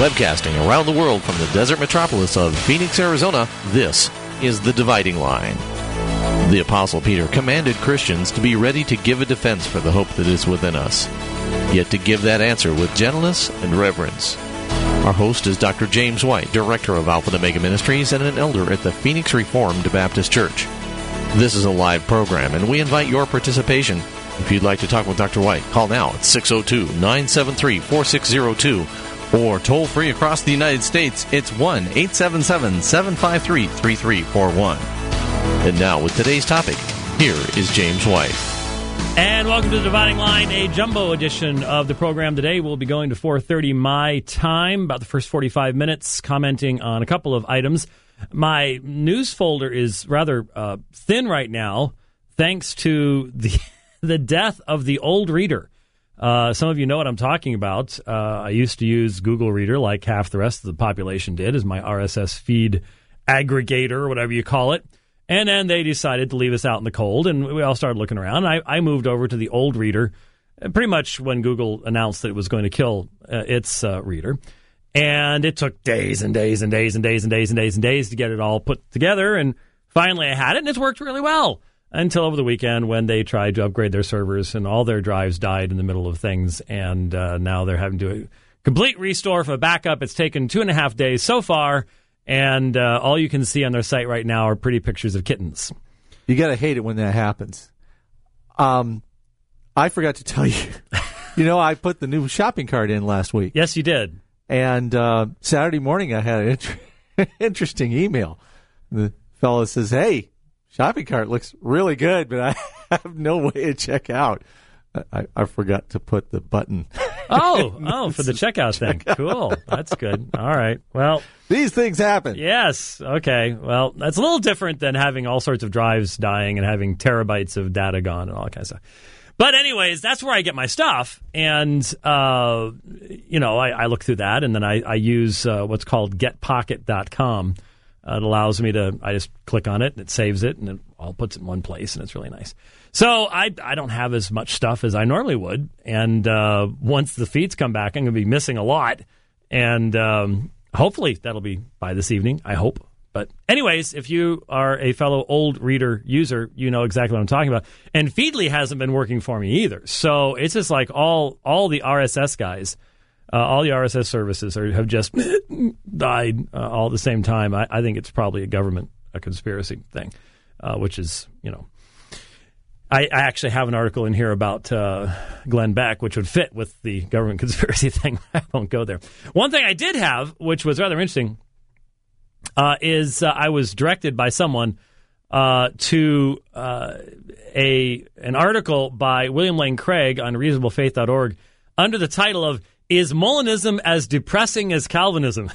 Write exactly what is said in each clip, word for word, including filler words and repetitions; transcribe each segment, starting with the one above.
Webcasting around the world from the desert metropolis of Phoenix, Arizona, this is The Dividing Line. The Apostle Peter commanded Christians to be ready to give a defense for the hope that is within us, yet to give that answer with gentleness and reverence. Our host is Doctor James White, Director of Alpha and Omega Ministries and an elder at the Phoenix Reformed Baptist Church. This is a live program, and we invite your participation. If you'd like to talk with Doctor White, call now at six oh two, nine seven three, four six zero two. Or toll free across the United States, it's one eight seven seven, seven five three, three three four one. And now with today's topic, here is James White. And welcome to The Dividing Line, a jumbo edition of the program. Today we'll be going to four thirty my time, about the first forty-five minutes, commenting on a couple of items. My news folder is rather uh, thin right now, thanks to the the death of the old reader. Uh, some of you know what I'm talking about. Uh, I used to use Google Reader like half the rest of the population did as my R S S feed aggregator or whatever you call it. And then they decided to leave us out in the cold, and we all started looking around. I, I moved over to the old reader pretty much when Google announced that it was going to kill uh, its uh, reader. And it took days and days and days and days and days and days and days to get it all put together. And finally I had it, and it's worked really well. Until over the weekend when they tried to upgrade their servers and all their drives died in the middle of things. And uh, now they're having to do a complete restore for a backup. It's taken two and a half days so far. And uh, all you can see on their site right now are pretty pictures of kittens. You got to hate it when that happens. Um, I forgot to tell you, you know, I put the new shopping cart in last week. Yes, you did. And uh, Saturday morning I had an inter- interesting email. The fellow says, hey, shopping cart looks really good, but I have no way to check out. I, I forgot to put the button. Oh, oh, for the checkout thing. Checkout. Cool. That's good. All right. Well, these things happen. Yes. Okay. Well, that's a little different than having all sorts of drives dying and having terabytes of data gone and all that kind of stuff. But anyways, that's where I get my stuff. And, uh, you know, I, I look through that, and then I, I use uh, what's called get pocket dot com. Uh, it allows me to, I just click on it, and it saves it, and it all puts it in one place, and it's really nice. So I I don't have as much stuff as I normally would, and uh, once the feeds come back, I'm going to be missing a lot, and um, hopefully that'll be by this evening, I hope. But anyways, if you are a fellow old reader user, you know exactly what I'm talking about. And Feedly hasn't been working for me either, so it's just like all all the R S S guys, Uh, all the R S S services are, have just died uh, all at the same time. I, I think it's probably a government, a conspiracy thing, uh, which is, you know, I, I actually have an article in here about uh, Glenn Beck, which would fit with the government conspiracy thing. I won't go there. One thing I did have, which was rather interesting, uh, is uh, I was directed by someone uh, to uh, a an article by William Lane Craig on reasonable faith dot org under the title of Is Molinism as Depressing as Calvinism?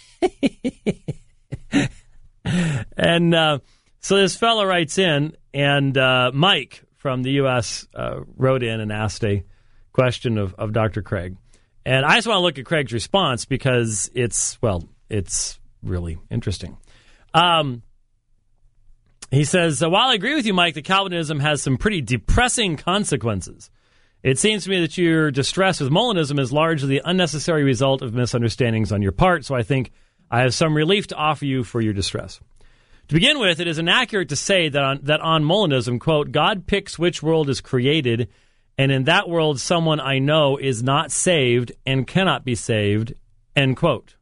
and uh, so this fellow writes in, and uh, Mike from the U S uh, wrote in and asked a question of, of Doctor Craig. And I just want to look at Craig's response because it's, well, it's really interesting. Um, he says, while I agree with you, Mike, that Calvinism has some pretty depressing consequences, it seems to me that your distress with Molinism is largely the unnecessary result of misunderstandings on your part, so I think I have some relief to offer you for your distress. To begin with, it is inaccurate to say that on, that on Molinism, quote, God picks which world is created, and in that world someone I know is not saved and cannot be saved, end quote.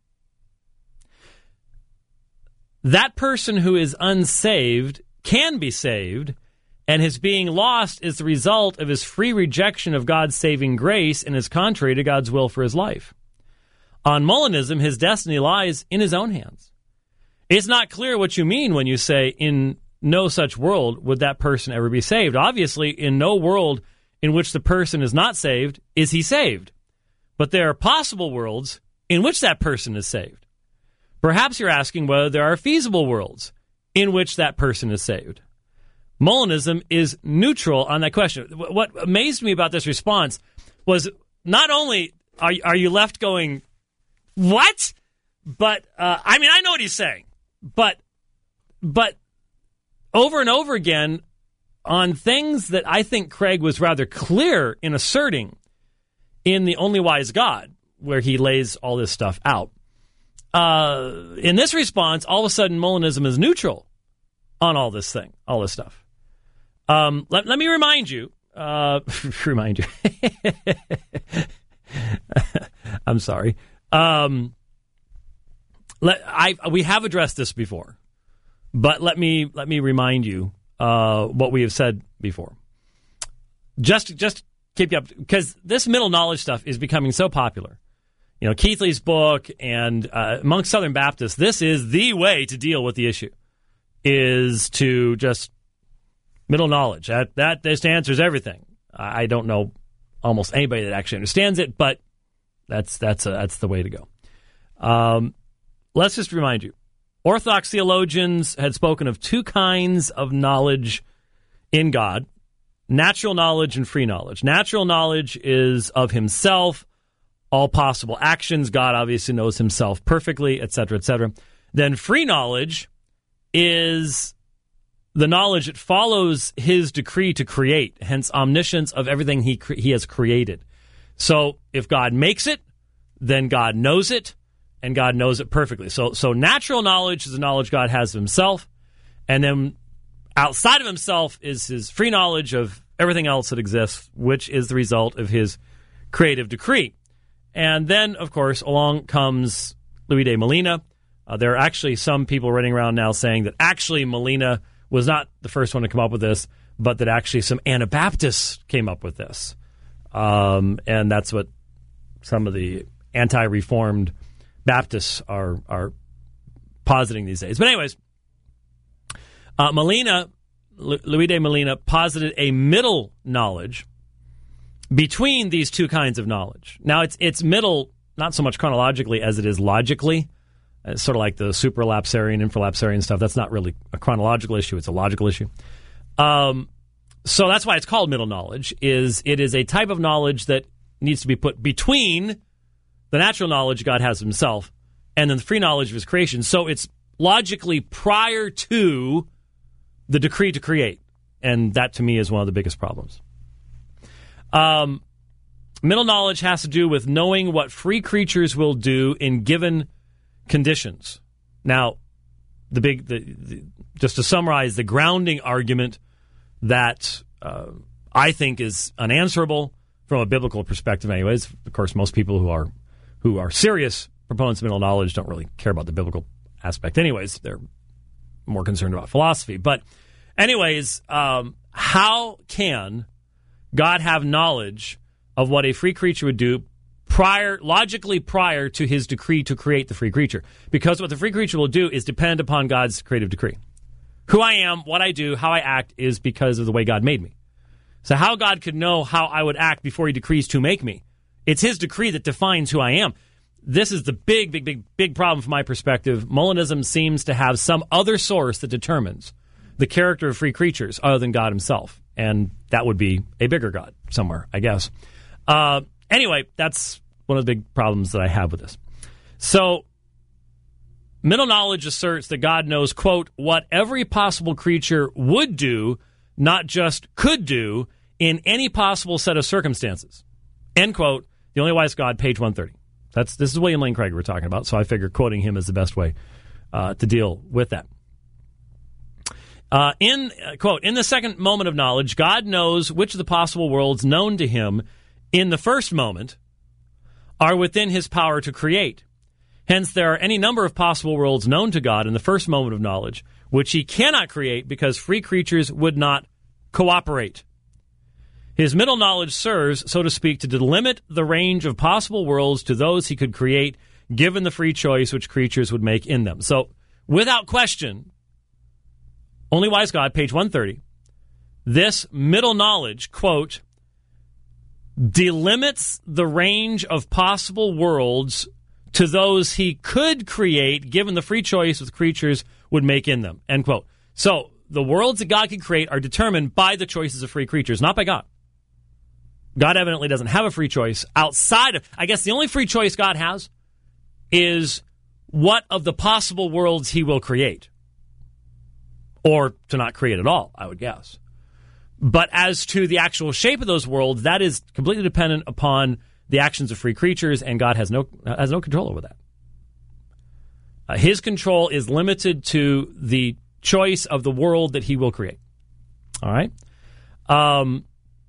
That person who is unsaved can be saved, and his being lost is the result of his free rejection of God's saving grace and is contrary to God's will for his life. On Molinism, his destiny lies in his own hands. It's not clear what you mean when you say, in no such world would that person ever be saved. Obviously, in no world in which the person is not saved is he saved. But there are possible worlds in which that person is saved. Perhaps you're asking whether there are feasible worlds in which that person is saved. Molinism is neutral on that question. What amazed me about this response was not only are, are you left going, what? But, uh, I mean, I know what he's saying. But, but over and over again on things that I think Craig was rather clear in asserting in The Only Wise God, where he lays all this stuff out. uh, in this response, all of a sudden, Molinism is neutral on all this thing, all this stuff. Um, let, let me remind you, uh, remind you, I'm sorry. Um, let, I, we have addressed this before, but let me, let me remind you, uh, what we have said before. Just, just keep you up, because this middle knowledge stuff is becoming so popular. You know, Keithley's book and, uh, amongst Southern Baptists, this is the way to deal with the issue, is to just middle knowledge. That that just answers everything. I don't know almost anybody that actually understands it, but that's that's a, that's the way to go. Um, let's just remind you, Orthodox theologians had spoken of two kinds of knowledge in God: natural knowledge and free knowledge. Natural knowledge is of himself, all possible actions. God obviously knows himself perfectly, et cetera, et cetera. Then free knowledge is the knowledge that follows his decree to create, hence omniscience of everything he cre- he has created. So if God makes it, then God knows it, and God knows it perfectly. So so natural knowledge is the knowledge God has of himself, and then outside of himself is his free knowledge of everything else that exists, which is the result of his creative decree. And then, of course, along comes Louis de Molina. Uh, there are actually some people running around now saying that actually Molina was not the first one to come up with this, but that actually some Anabaptists came up with this. Um, and that's what some of the anti-reformed Baptists are are positing these days. But anyways, uh, Molina, Louis de Molina, posited a middle knowledge between these two kinds of knowledge. Now, it's it's middle not so much chronologically as it is logically. It's sort of like the supralapsarian, infralapsarian stuff. That's not really a chronological issue. It's a logical issue. Um, so that's why it's called middle knowledge. Is it is a type of knowledge that needs to be put between the natural knowledge God has of himself and then the free knowledge of his creation. So it's logically prior to the decree to create. And that, to me, is one of the biggest problems. Um, middle knowledge has to do with knowing what free creatures will do in given conditions. Now, the big, the, the, just to summarize, the grounding argument that uh, I think is unanswerable from a biblical perspective, anyways. Of course, most people who are who are serious proponents of middle knowledge don't really care about the biblical aspect, anyways. They're more concerned about philosophy. But, anyways, um, how can God have knowledge of what a free creature would do prior, logically prior to his decree to create the free creature? Because what the free creature will do is depend upon God's creative decree. Who I am, what I do, how I act is because of the way God made me. So how God could know how I would act before he decrees to make me? It's his decree that defines who I am. This is the big, big, big, big problem from my perspective. Molinism seems to have some other source that determines the character of free creatures other than God himself. And that would be a bigger God somewhere, I guess. Uh, anyway, that's one of the big problems that I have with this. So, middle knowledge asserts that God knows, quote, what every possible creature would do, not just could do, in any possible set of circumstances. End quote. The Only Wise God, page one thirty. That's This is William Lane Craig we're talking about, so I figure quoting him is the best way uh, to deal with that. Uh, in, uh, quote, in the second moment of knowledge, God knows which of the possible worlds known to him in the first moment are within his power to create. Hence, there are any number of possible worlds known to God in the first moment of knowledge, which he cannot create because free creatures would not cooperate. His middle knowledge serves, so to speak, to delimit the range of possible worlds to those he could create, given the free choice which creatures would make in them. So, without question, Only Wise God, page one thirty, this middle knowledge, quote, delimits the range of possible worlds to those he could create, given the free choice which creatures would make in them, end quote. So, the worlds that God can create are determined by the choices of free creatures, not by God. God evidently doesn't have a free choice outside of, I guess the only free choice God has is what of the possible worlds he will create. Or to not create at all, I would guess. But as to the actual shape of those worlds, that is completely dependent upon the actions of free creatures, and God has no has no control over that. Uh, his control is limited to the choice of the world that he will create. All right? Um,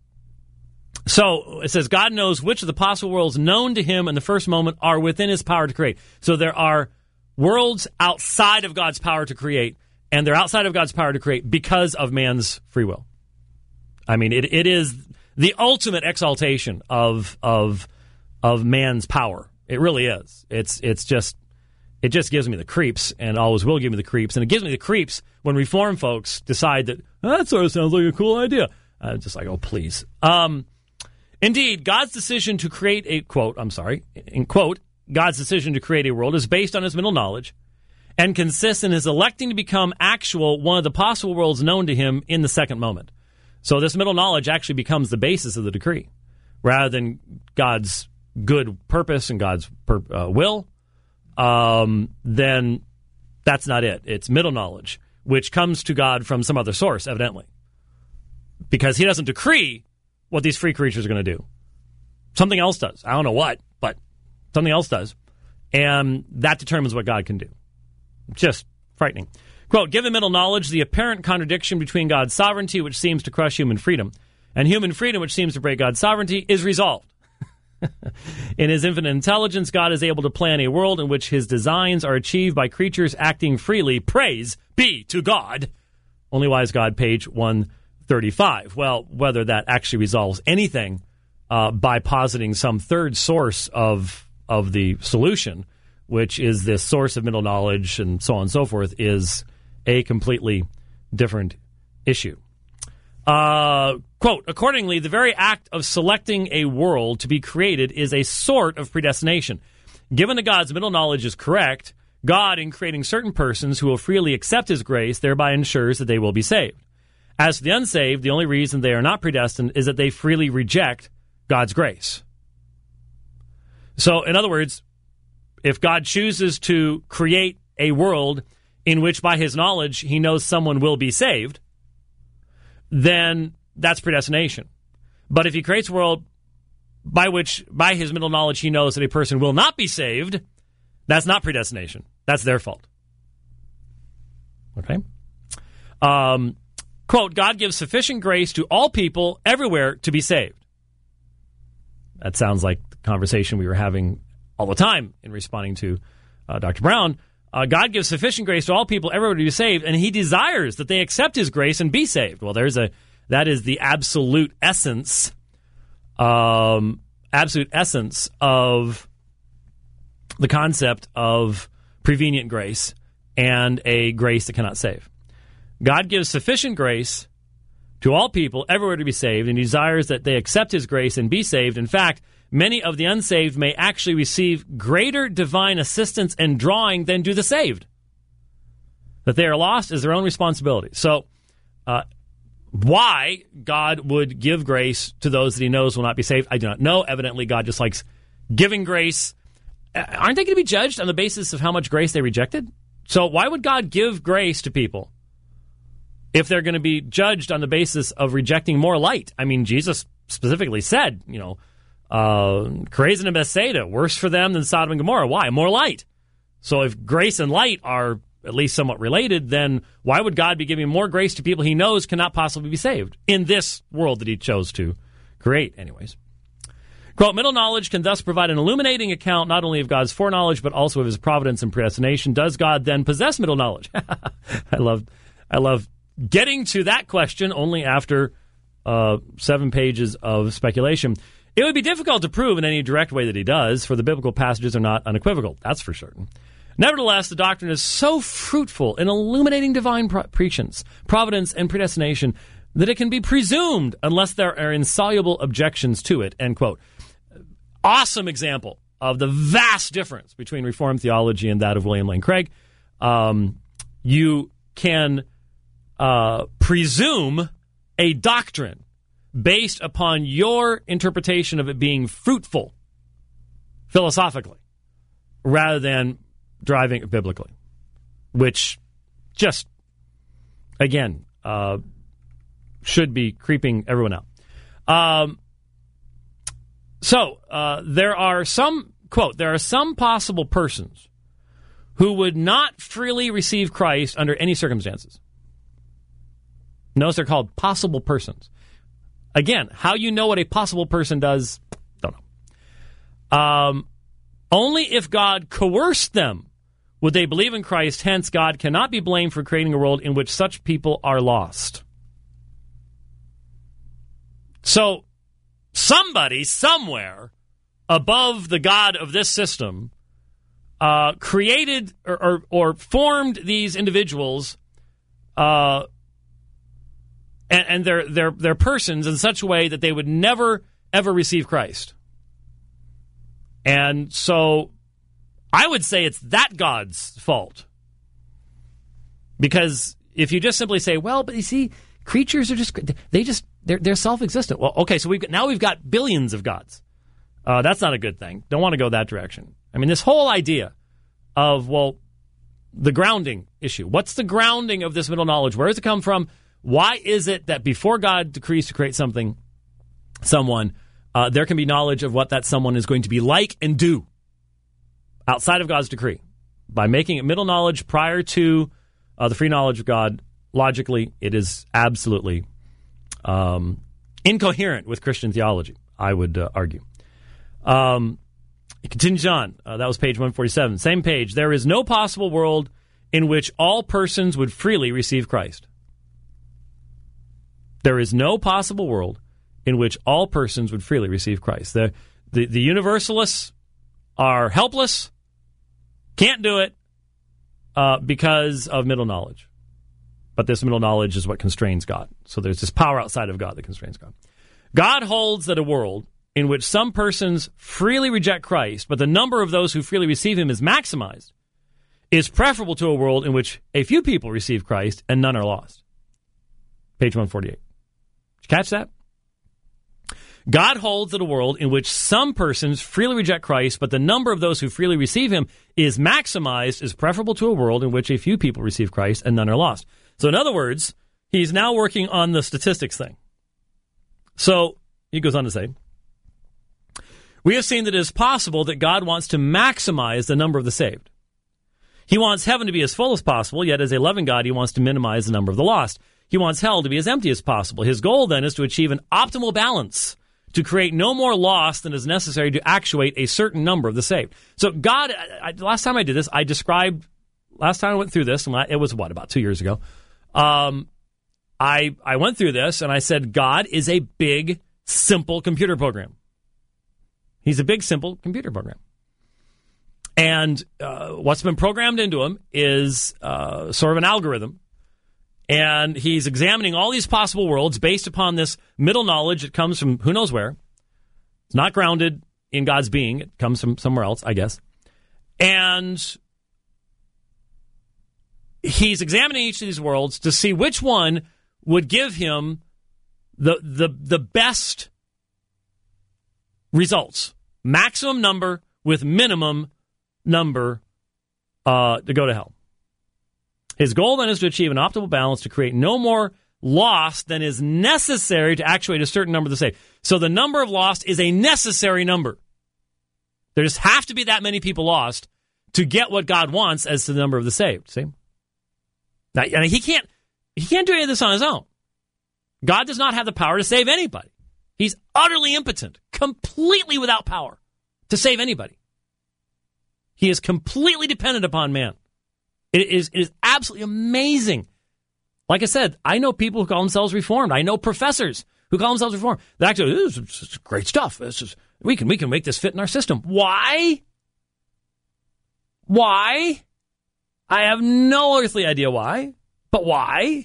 so it says, God knows which of the possible worlds known to him in the first moment are within his power to create. So there are worlds outside of God's power to create, and they're outside of God's power to create because of man's free will. I mean, it, it is the ultimate exaltation of of of man's power. It really is. It's it's just it just gives me the creeps, and always will give me the creeps. And it gives me the creeps when Reform folks decide that oh, that sort of sounds like a cool idea. I'm just like, oh, please. Um, indeed, God's decision to create a quote. I'm sorry, in quote. God's decision to create a world is based on his middle knowledge and consists in his electing to become actual one of the possible worlds known to him in the second moment. So this middle knowledge actually becomes the basis of the decree rather than God's good purpose and God's per, uh, will. Um, then that's not it. It's middle knowledge, which comes to God from some other source, evidently, because he doesn't decree what these free creatures are going to do. Something else does. I don't know what, but something else does. And that determines what God can do. Just frightening. Quote, given middle knowledge, the apparent contradiction between God's sovereignty, which seems to crush human freedom, and human freedom, which seems to break God's sovereignty, is resolved. In his infinite intelligence, God is able to plan a world in which his designs are achieved by creatures acting freely. Praise be to God. Only Wise God, page one thirty-five. Well, whether that actually resolves anything uh, by positing some third source of of the solution, which is this source of middle knowledge and so on and so forth, is a completely different issue. Uh, quote, accordingly, the very act of selecting a world to be created is a sort of predestination. Given that God's middle knowledge is correct, God, in creating certain persons who will freely accept his grace, thereby ensures that they will be saved. As for the unsaved, the only reason they are not predestined is that they freely reject God's grace. So, in other words, if God chooses to create a world in which by his knowledge he knows someone will be saved, then that's predestination. But if he creates a world by which, by his middle knowledge, he knows that a person will not be saved, that's not predestination. That's their fault. Okay? Um, quote, God gives sufficient grace to all people everywhere to be saved. That sounds like the conversation we were having all the time in responding to uh, Doctor Brown. Uh, God gives sufficient grace to all people everywhere to be saved, and he desires that they accept his grace and be saved. Well, there's a that is the absolute essence, um, absolute essence of the concept of prevenient grace and a grace that cannot save. God gives sufficient grace to all people everywhere to be saved, and he desires that they accept his grace and be saved. In fact, many of the unsaved may actually receive greater divine assistance and drawing than do the saved. That they are lost is their own responsibility. So, uh, why God would give grace to those that he knows will not be saved, I do not know. Evidently, God just likes giving grace. Aren't they going to be judged on the basis of how much grace they rejected? So why would God give grace to people if they're going to be judged on the basis of rejecting more light? I mean, Jesus specifically said, you know, Uh, Chorazin and Bethsaida, worse for them than Sodom and Gomorrah. Why? More light. So if grace and light are at least somewhat related, then why would God be giving more grace to people he knows cannot possibly be saved in this world that he chose to create anyways? Quote, middle knowledge can thus provide an illuminating account not only of God's foreknowledge, but also of his providence and predestination. Does God then possess middle knowledge? I love, I love getting to that question only after uh, seven pages of speculation. It would be difficult to prove in any direct way that he does, for the biblical passages are not unequivocal. That's for certain. Nevertheless, the doctrine is so fruitful in illuminating divine pro- prescience, providence, and predestination that it can be presumed unless there are insoluble objections to it, end quote. Awesome example of the vast difference between Reformed theology and that of William Lane Craig. Um, you can uh, presume a doctrine based upon your interpretation of it being fruitful philosophically rather than driving it biblically, which just, again, uh, should be creeping everyone out. Um, so uh, there are some, quote, there are some possible persons who would not freely receive Christ under any circumstances. Notice they're called possible persons. Again, how you know what a possible person does, don't know. Um, only if God coerced them would they believe in Christ. Hence, God cannot be blamed for creating a world in which such people are lost. So, somebody, somewhere, above the God of this system, uh, created or, or, or formed these individuals uh, and, and their, their, their persons in such a way that they would never, ever receive Christ. And so, I would say it's that God's fault. Because if you just simply say, well, but you see, creatures are just, they just, they're, they're self-existent. Well, okay, so we've got, now we've got billions of gods. Uh, that's not a good thing. Don't want to go that direction. I mean, this whole idea of, well, the grounding issue. What's the grounding of this middle knowledge? Where does it come from? Why is it that before God decrees to create something, someone, uh, there can be knowledge of what that someone is going to be like and do outside of God's decree? By making it middle knowledge prior to uh, the free knowledge of God, logically, it is absolutely um, incoherent with Christian theology, I would uh, argue. Um, it continues on. Uh, that was page one forty-seven. Same page. There is no possible world in which all persons would freely receive Christ. There is no possible world in which all persons would freely receive Christ. The, the, the universalists are helpless, can't do it uh, because of middle knowledge. But this middle knowledge is what constrains God. So there's this power outside of God that constrains God. God holds that a world in which some persons freely reject Christ, but the number of those who freely receive him is maximized, is preferable to a world in which a few people receive Christ and none are lost. Page one forty-eight. Did you catch that? God holds that a world in which some persons freely reject Christ, but the number of those who freely receive him is maximized, is preferable to a world in which a few people receive Christ and none are lost. So in other words, he's now working on the statistics thing. So he goes on to say, we have seen that it is possible that God wants to maximize the number of the saved. He wants heaven to be as full as possible, yet as a loving God, he wants to minimize the number of the lost. He wants hell to be as empty as possible. His goal then is to achieve an optimal balance, to create no more loss than is necessary to actuate a certain number of the saved. So God, I, last time I did this, I described, last time I went through this, and it was what, about two years ago, um, I, I went through this and I said, God is a big, simple computer program. He's a big, simple computer program. And uh, what's been programmed into him is uh, sort of an algorithm. And he's examining all these possible worlds based upon this middle knowledge that comes from who knows where. It's not grounded in God's being. It comes from somewhere else, I guess. And he's examining each of these worlds to see which one would give him the the the best results. Maximum number with minimum number uh, to go to hell. His goal then is to achieve an optimal balance to create no more loss than is necessary to actuate a certain number of the saved. So the number of lost is a necessary number. There just have to be that many people lost to get what God wants as to the number of the saved. See? Now, I mean, he can't he can't do any of this on his own. God does not have the power to save anybody. He's utterly impotent, completely without power to save anybody. He is completely dependent upon man. It is, it is absolutely amazing. Like I said, I know people who call themselves Reformed. I know professors who call themselves Reformed. They actually, this is, this is great stuff. This is we can we can make this fit in our system. Why? Why? I have no earthly idea why, but why?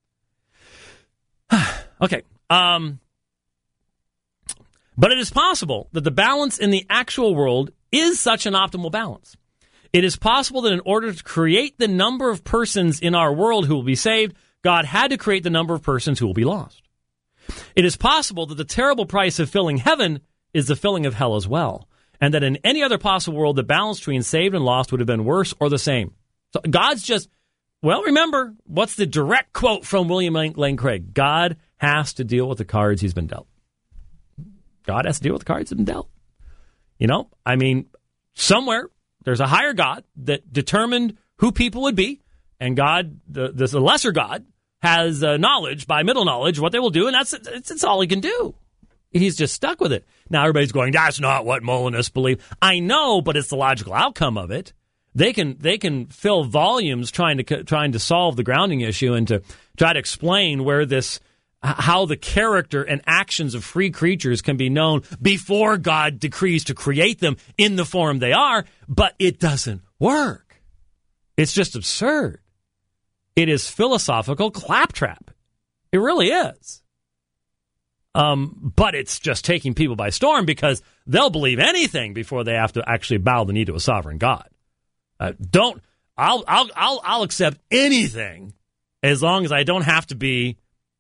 Okay. Um, but it is possible that the balance in the actual world is such an optimal balance. It is possible that in order to create the number of persons in our world who will be saved, God had to create the number of persons who will be lost. It is possible that the terrible price of filling heaven is the filling of hell as well, and that in any other possible world, the balance between saved and lost would have been worse or the same. So God's just, well, remember, what's the direct quote from William Lane Craig? God has to deal with the cards he's been dealt. God has to deal with the cards he's been dealt. You know, I mean, somewhere, There's a higher God that determined who people would be, and God, the, the lesser God, has uh, knowledge, by middle knowledge, what they will do, and that's, that's, that's all he can do. He's just stuck with it. Now everybody's going, that's not what Molinists believe. I know, but it's the logical outcome of it. They can they can fill volumes trying to trying to solve the grounding issue and to try to explain where this, how the character and actions of free creatures can be known before God decrees to create them in the form they are, but it doesn't work. It's just absurd. It is philosophical claptrap. It really is. Um, but it's just taking people by storm because they'll believe anything before they have to actually bow the knee to a sovereign God. Uh, don't I'll I'll I'll I'll accept anything as long as I don't have to be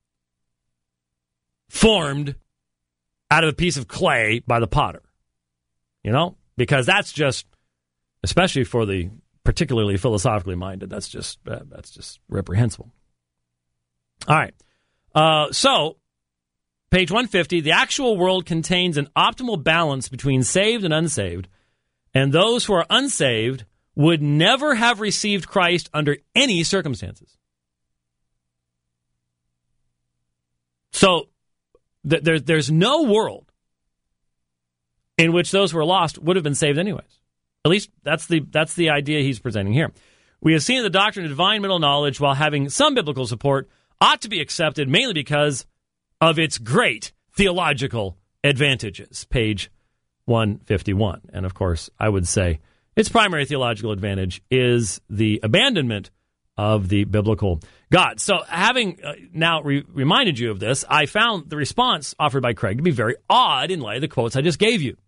formed out of a piece of clay by the potter. You know, because that's just, especially for the particularly philosophically minded, that's just uh, that's just reprehensible. All right, uh, so page one fifty, the actual world contains an optimal balance between saved and unsaved, and those who are unsaved would never have received Christ under any circumstances. So th- there, there's no world in which those who are lost would have been saved anyways. At least that's the that's the idea he's presenting here. We have seen that the doctrine of divine middle knowledge, while having some biblical support, ought to be accepted mainly because of its great theological advantages. Page one fifty-one. And of course, I would say its primary theological advantage is the abandonment of the biblical God. So having uh, now re- reminded you of this, I found the response offered by Craig to be very odd in light of the quotes I just gave you.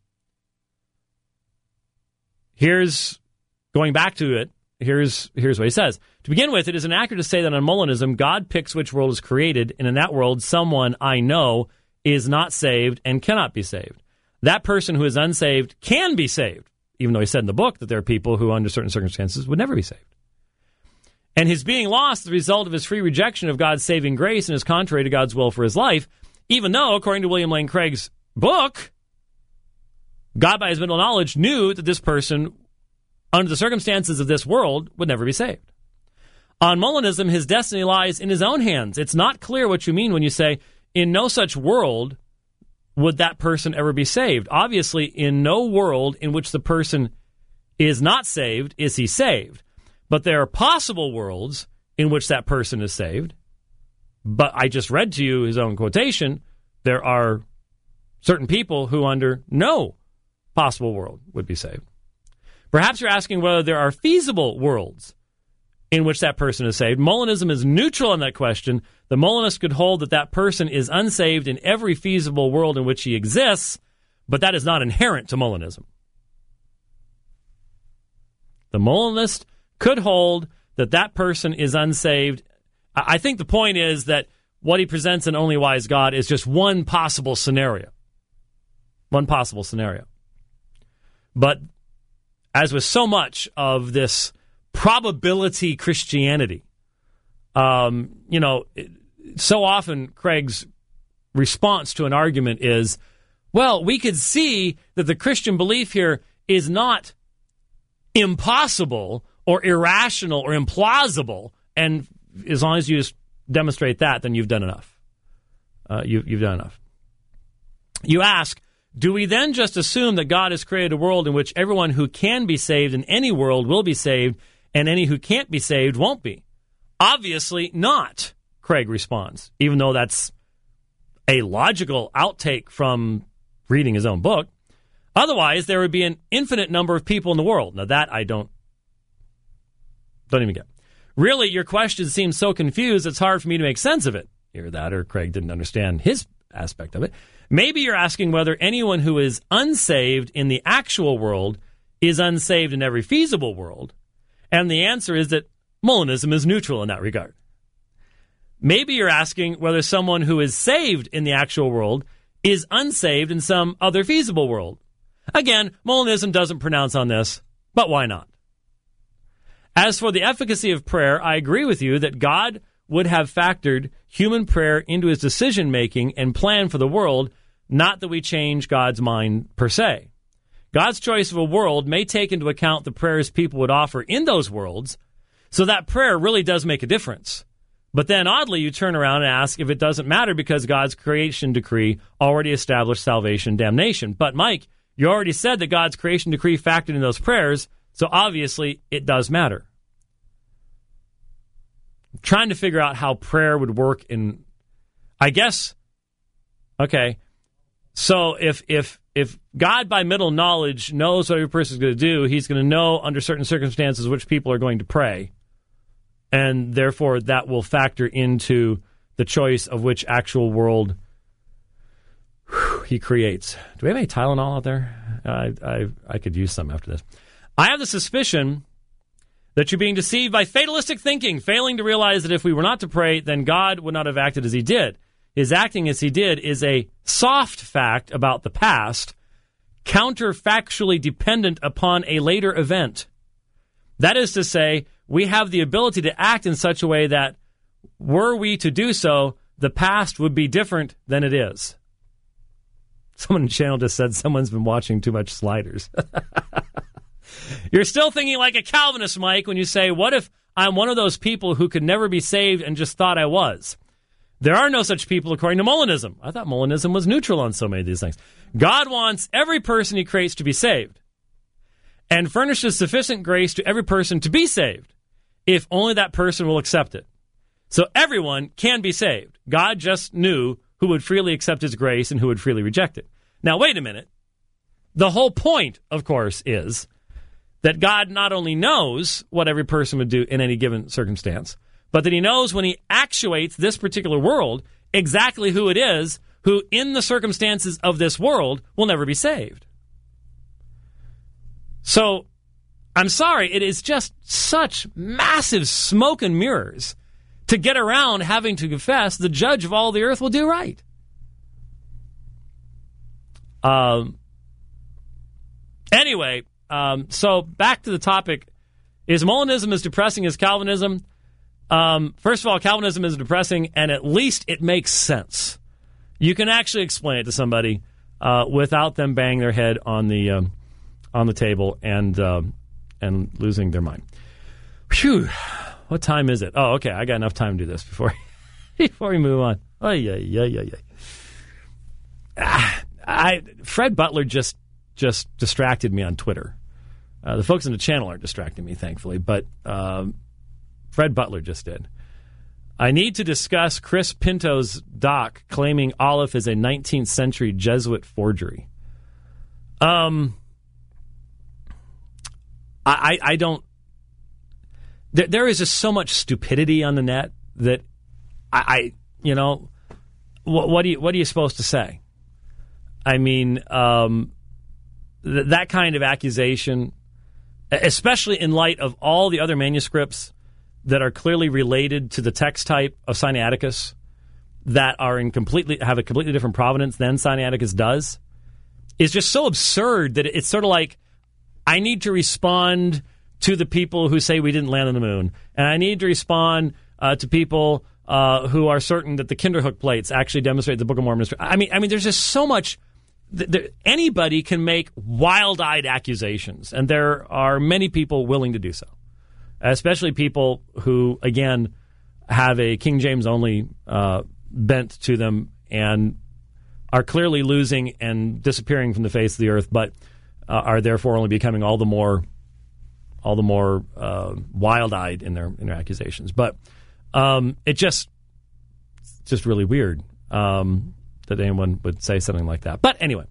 Here's, going back to it, here's here's what he says. To begin with, it is inaccurate to say that on Molinism, God picks which world is created, and in that world, someone I know is not saved and cannot be saved. That person who is unsaved can be saved, even though he said in the book that there are people who, under certain circumstances, would never be saved. And his being lost is the result of his free rejection of God's saving grace and is contrary to God's will for his life, even though, according to William Lane Craig's book, God, by his middle knowledge, knew that this person, under the circumstances of this world, would never be saved. On Molinism, his destiny lies in his own hands. It's not clear what you mean when you say, in no such world would that person ever be saved. Obviously, in no world in which the person is not saved is he saved. But there are possible worlds in which that person is saved. But I just read to you his own quotation. There are certain people who under no possible world would be saved. Perhaps you're asking whether there are feasible worlds in which that person is saved. Molinism is neutral on that question. The Molinist could hold that that person is unsaved in every feasible world in which he exists, but that is not inherent to Molinism. The Molinist could hold that that person is unsaved. I think the point is that what he presents in Only Wise God is just one possible scenario. One possible scenario. But as with so much of this probability Christianity, um, you know, it, so often Craig's response to an argument is, well, we could see that the Christian belief here is not impossible or irrational or implausible, and as long as you just demonstrate that, then you've done enough. Uh, you, you've done enough. You ask, do we then just assume that God has created a world in which everyone who can be saved in any world will be saved, and any who can't be saved won't be? Obviously not, Craig responds, even though that's a logical outtake from reading his own book. Otherwise, there would be an infinite number of people in the world. Now, that I don't, don't even get. Really, your question seems so confused, it's hard for me to make sense of it. Either that or Craig didn't understand his aspect of it. Maybe you're asking whether anyone who is unsaved in the actual world is unsaved in every feasible world. And the answer is that Molinism is neutral in that regard. Maybe you're asking whether someone who is saved in the actual world is unsaved in some other feasible world. Again, Molinism doesn't pronounce on this, but why not? As for the efficacy of prayer, I agree with you that God would have factored human prayer into his decision-making and plan for the world, not that we change God's mind per se. God's choice of a world may take into account the prayers people would offer in those worlds, so that prayer really does make a difference. But then, oddly, you turn around and ask if it doesn't matter because God's creation decree already established salvation and damnation. But, Mike, you already said that God's creation decree factored in those prayers, so obviously it does matter. I'm trying to figure out how prayer would work in, I guess, okay, so if if if God by middle knowledge knows what every person is going to do, he's going to know under certain circumstances which people are going to pray. And therefore, that will factor into the choice of which actual world whew, he creates. Do we have any Tylenol out there? I, I I could use some after this. I have the suspicion that you're being deceived by fatalistic thinking, failing to realize that if we were not to pray, then God would not have acted as he did. His acting as he did is a soft fact about the past, counterfactually dependent upon a later event. That is to say, we have the ability to act in such a way that, were we to do so, the past would be different than it is. Someone in the channel just said someone's been watching too much Sliders. You're still thinking like a Calvinist, Mike, when you say, what if I'm one of those people who could never be saved and just thought I was? There are no such people according to Molinism. I thought Molinism was neutral on so many of these things. God wants every person he creates to be saved and furnishes sufficient grace to every person to be saved if only that person will accept it. So everyone can be saved. God just knew who would freely accept his grace and who would freely reject it. Now, wait a minute. The whole point, of course, is that God not only knows what every person would do in any given circumstance, but that he knows when he actuates this particular world exactly who it is who, in the circumstances of this world, will never be saved. So, I'm sorry, it is just such massive smoke and mirrors to get around having to confess the judge of all the earth will do right. Um. Anyway, um, so back to the topic. Is Molinism as depressing as Calvinism? Um, first of all, Calvinism is depressing, and at least it makes sense. You can actually explain it to somebody uh, without them banging their head on the um, on the table and uh, and losing their mind. Phew! What time is it? Oh, okay. I got enough time to do this before before we move on. Oh yeah, yeah, yeah, yeah. Ah, I Fred Butler just just distracted me on Twitter. Uh, the folks in the channel aren't distracting me, thankfully, but um, Fred Butler just did. I need to discuss Chris Pinto's doc claiming Aleph is a nineteenth century Jesuit forgery. Um, I, I, I don't. There, there is just so much stupidity on the net that I, I you know, what, what do you what are you supposed to say? I mean, um, th- that kind of accusation, especially in light of all the other manuscripts that are clearly related to the text type of Sinaiticus, that are in completely have a completely different provenance than Sinaiticus does, is just so absurd that it's sort of like, I need to respond to the people who say we didn't land on the moon, and I need to respond uh, to people uh, who are certain that the Kinderhook plates actually demonstrate the Book of Mormon. I mean, I mean, there's just so much. Th- th- anybody can make wild-eyed accusations, and there are many people willing to do so, especially people who, again, have a King James-only uh, bent to them and are clearly losing and disappearing from the face of the earth, but uh, are therefore only becoming all the more, all the more uh, wild-eyed in their in their accusations. But um, it just, it's just really weird um, that anyone would say something like that. But anyway.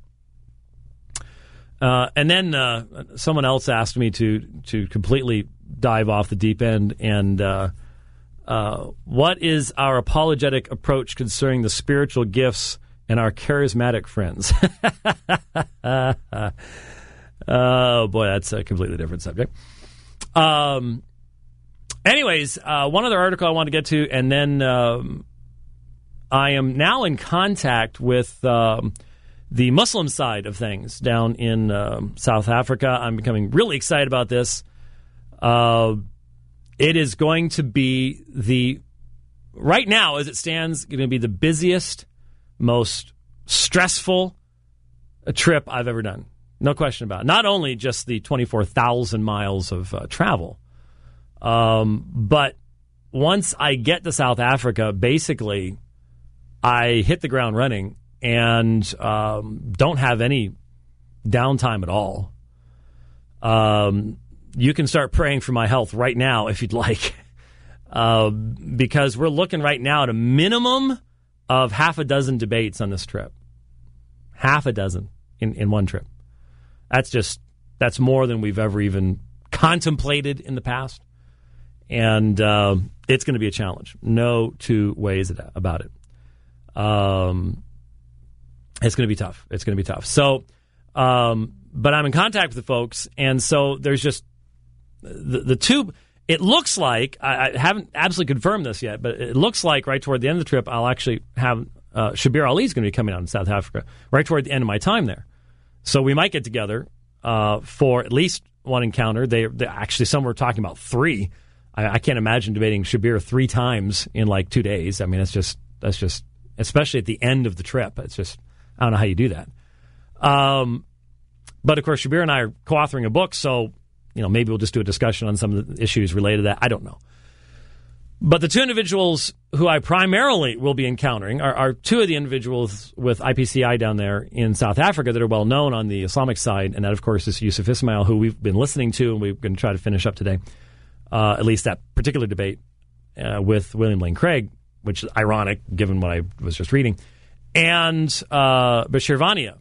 Uh, and then uh, someone else asked me to to completely dive off the deep end. And uh, uh, what is our apologetic approach concerning the spiritual gifts and our charismatic friends? Oh, boy, that's a completely different subject. Um. Anyways, uh, one other article I want to get to, and then um, I am now in contact with um, the Muslim side of things down in um, South Africa. I'm becoming really excited about this. Uh, it is going to be the, right now as it stands, going to be the busiest, most stressful trip I've ever done. No question about it. Not only just the twenty-four thousand miles of uh, travel, um, but once I get to South Africa, basically, I hit the ground running and um, don't have any downtime at all. Um, you can start praying for my health right now if you'd like, uh, because we're looking right now at a minimum of half a dozen debates on this trip. Half a dozen in, in one trip. That's just, that's more than we've ever even contemplated in the past. And uh, it's going to be a challenge. No two ways about it. Um, it's going to be tough. It's going to be tough. So, um, but I'm in contact with the folks, and so there's just the, the two. It looks like, I, I haven't absolutely confirmed this yet, but it looks like right toward the end of the trip, I'll actually have uh, Shabir Ali is going to be coming out in South Africa right toward the end of my time there. So we might get together uh, for at least one encounter. They, they actually, some were talking about three. I, I can't imagine debating Shabir three times in like two days. I mean, it's just that's just, especially at the end of the trip. It's just, I don't know how you do that. Um, but of course, Shabir and I are co-authoring a book, so you know maybe we'll just do a discussion on some of the issues related to that. I don't know. But the two individuals who I primarily will be encountering are, are two of the individuals with I P C I down there in South Africa that are well known on the Islamic side, and that, of course, is Yusuf Ismail, who we've been listening to, and we're going to try to finish up today, uh, at least that particular debate uh, with William Lane Craig, which is ironic given what I was just reading, and uh, Bashir Vania.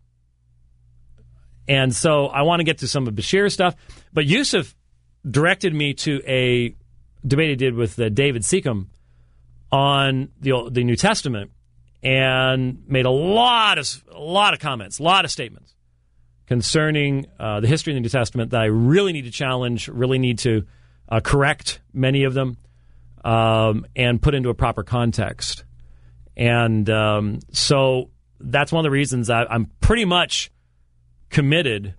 And so I want to get to some of Bashir's stuff, but Yusuf directed me to a debate he did with uh, David Seacom on the the New Testament, and made a lot of a lot of comments, a lot of statements concerning uh, the history of the New Testament that I really need to challenge, really need to uh, correct many of them, um, and put into a proper context. And um, so that's one of the reasons I, I'm pretty much committed.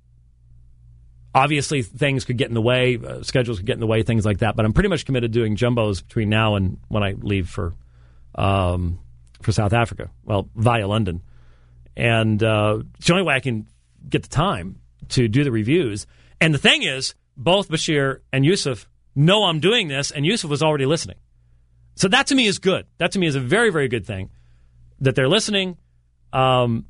Obviously, things could get in the way, uh, schedules could get in the way, things like that. But I'm pretty much committed to doing jumbos between now and when I leave for um, for South Africa. Well, via London, and uh, it's the only way I can get the time to do the reviews. And the thing is, both Bashir and Yusuf know I'm doing this, and Yusuf was already listening. So that to me is good. That to me is a very, very good thing that they're listening. Um,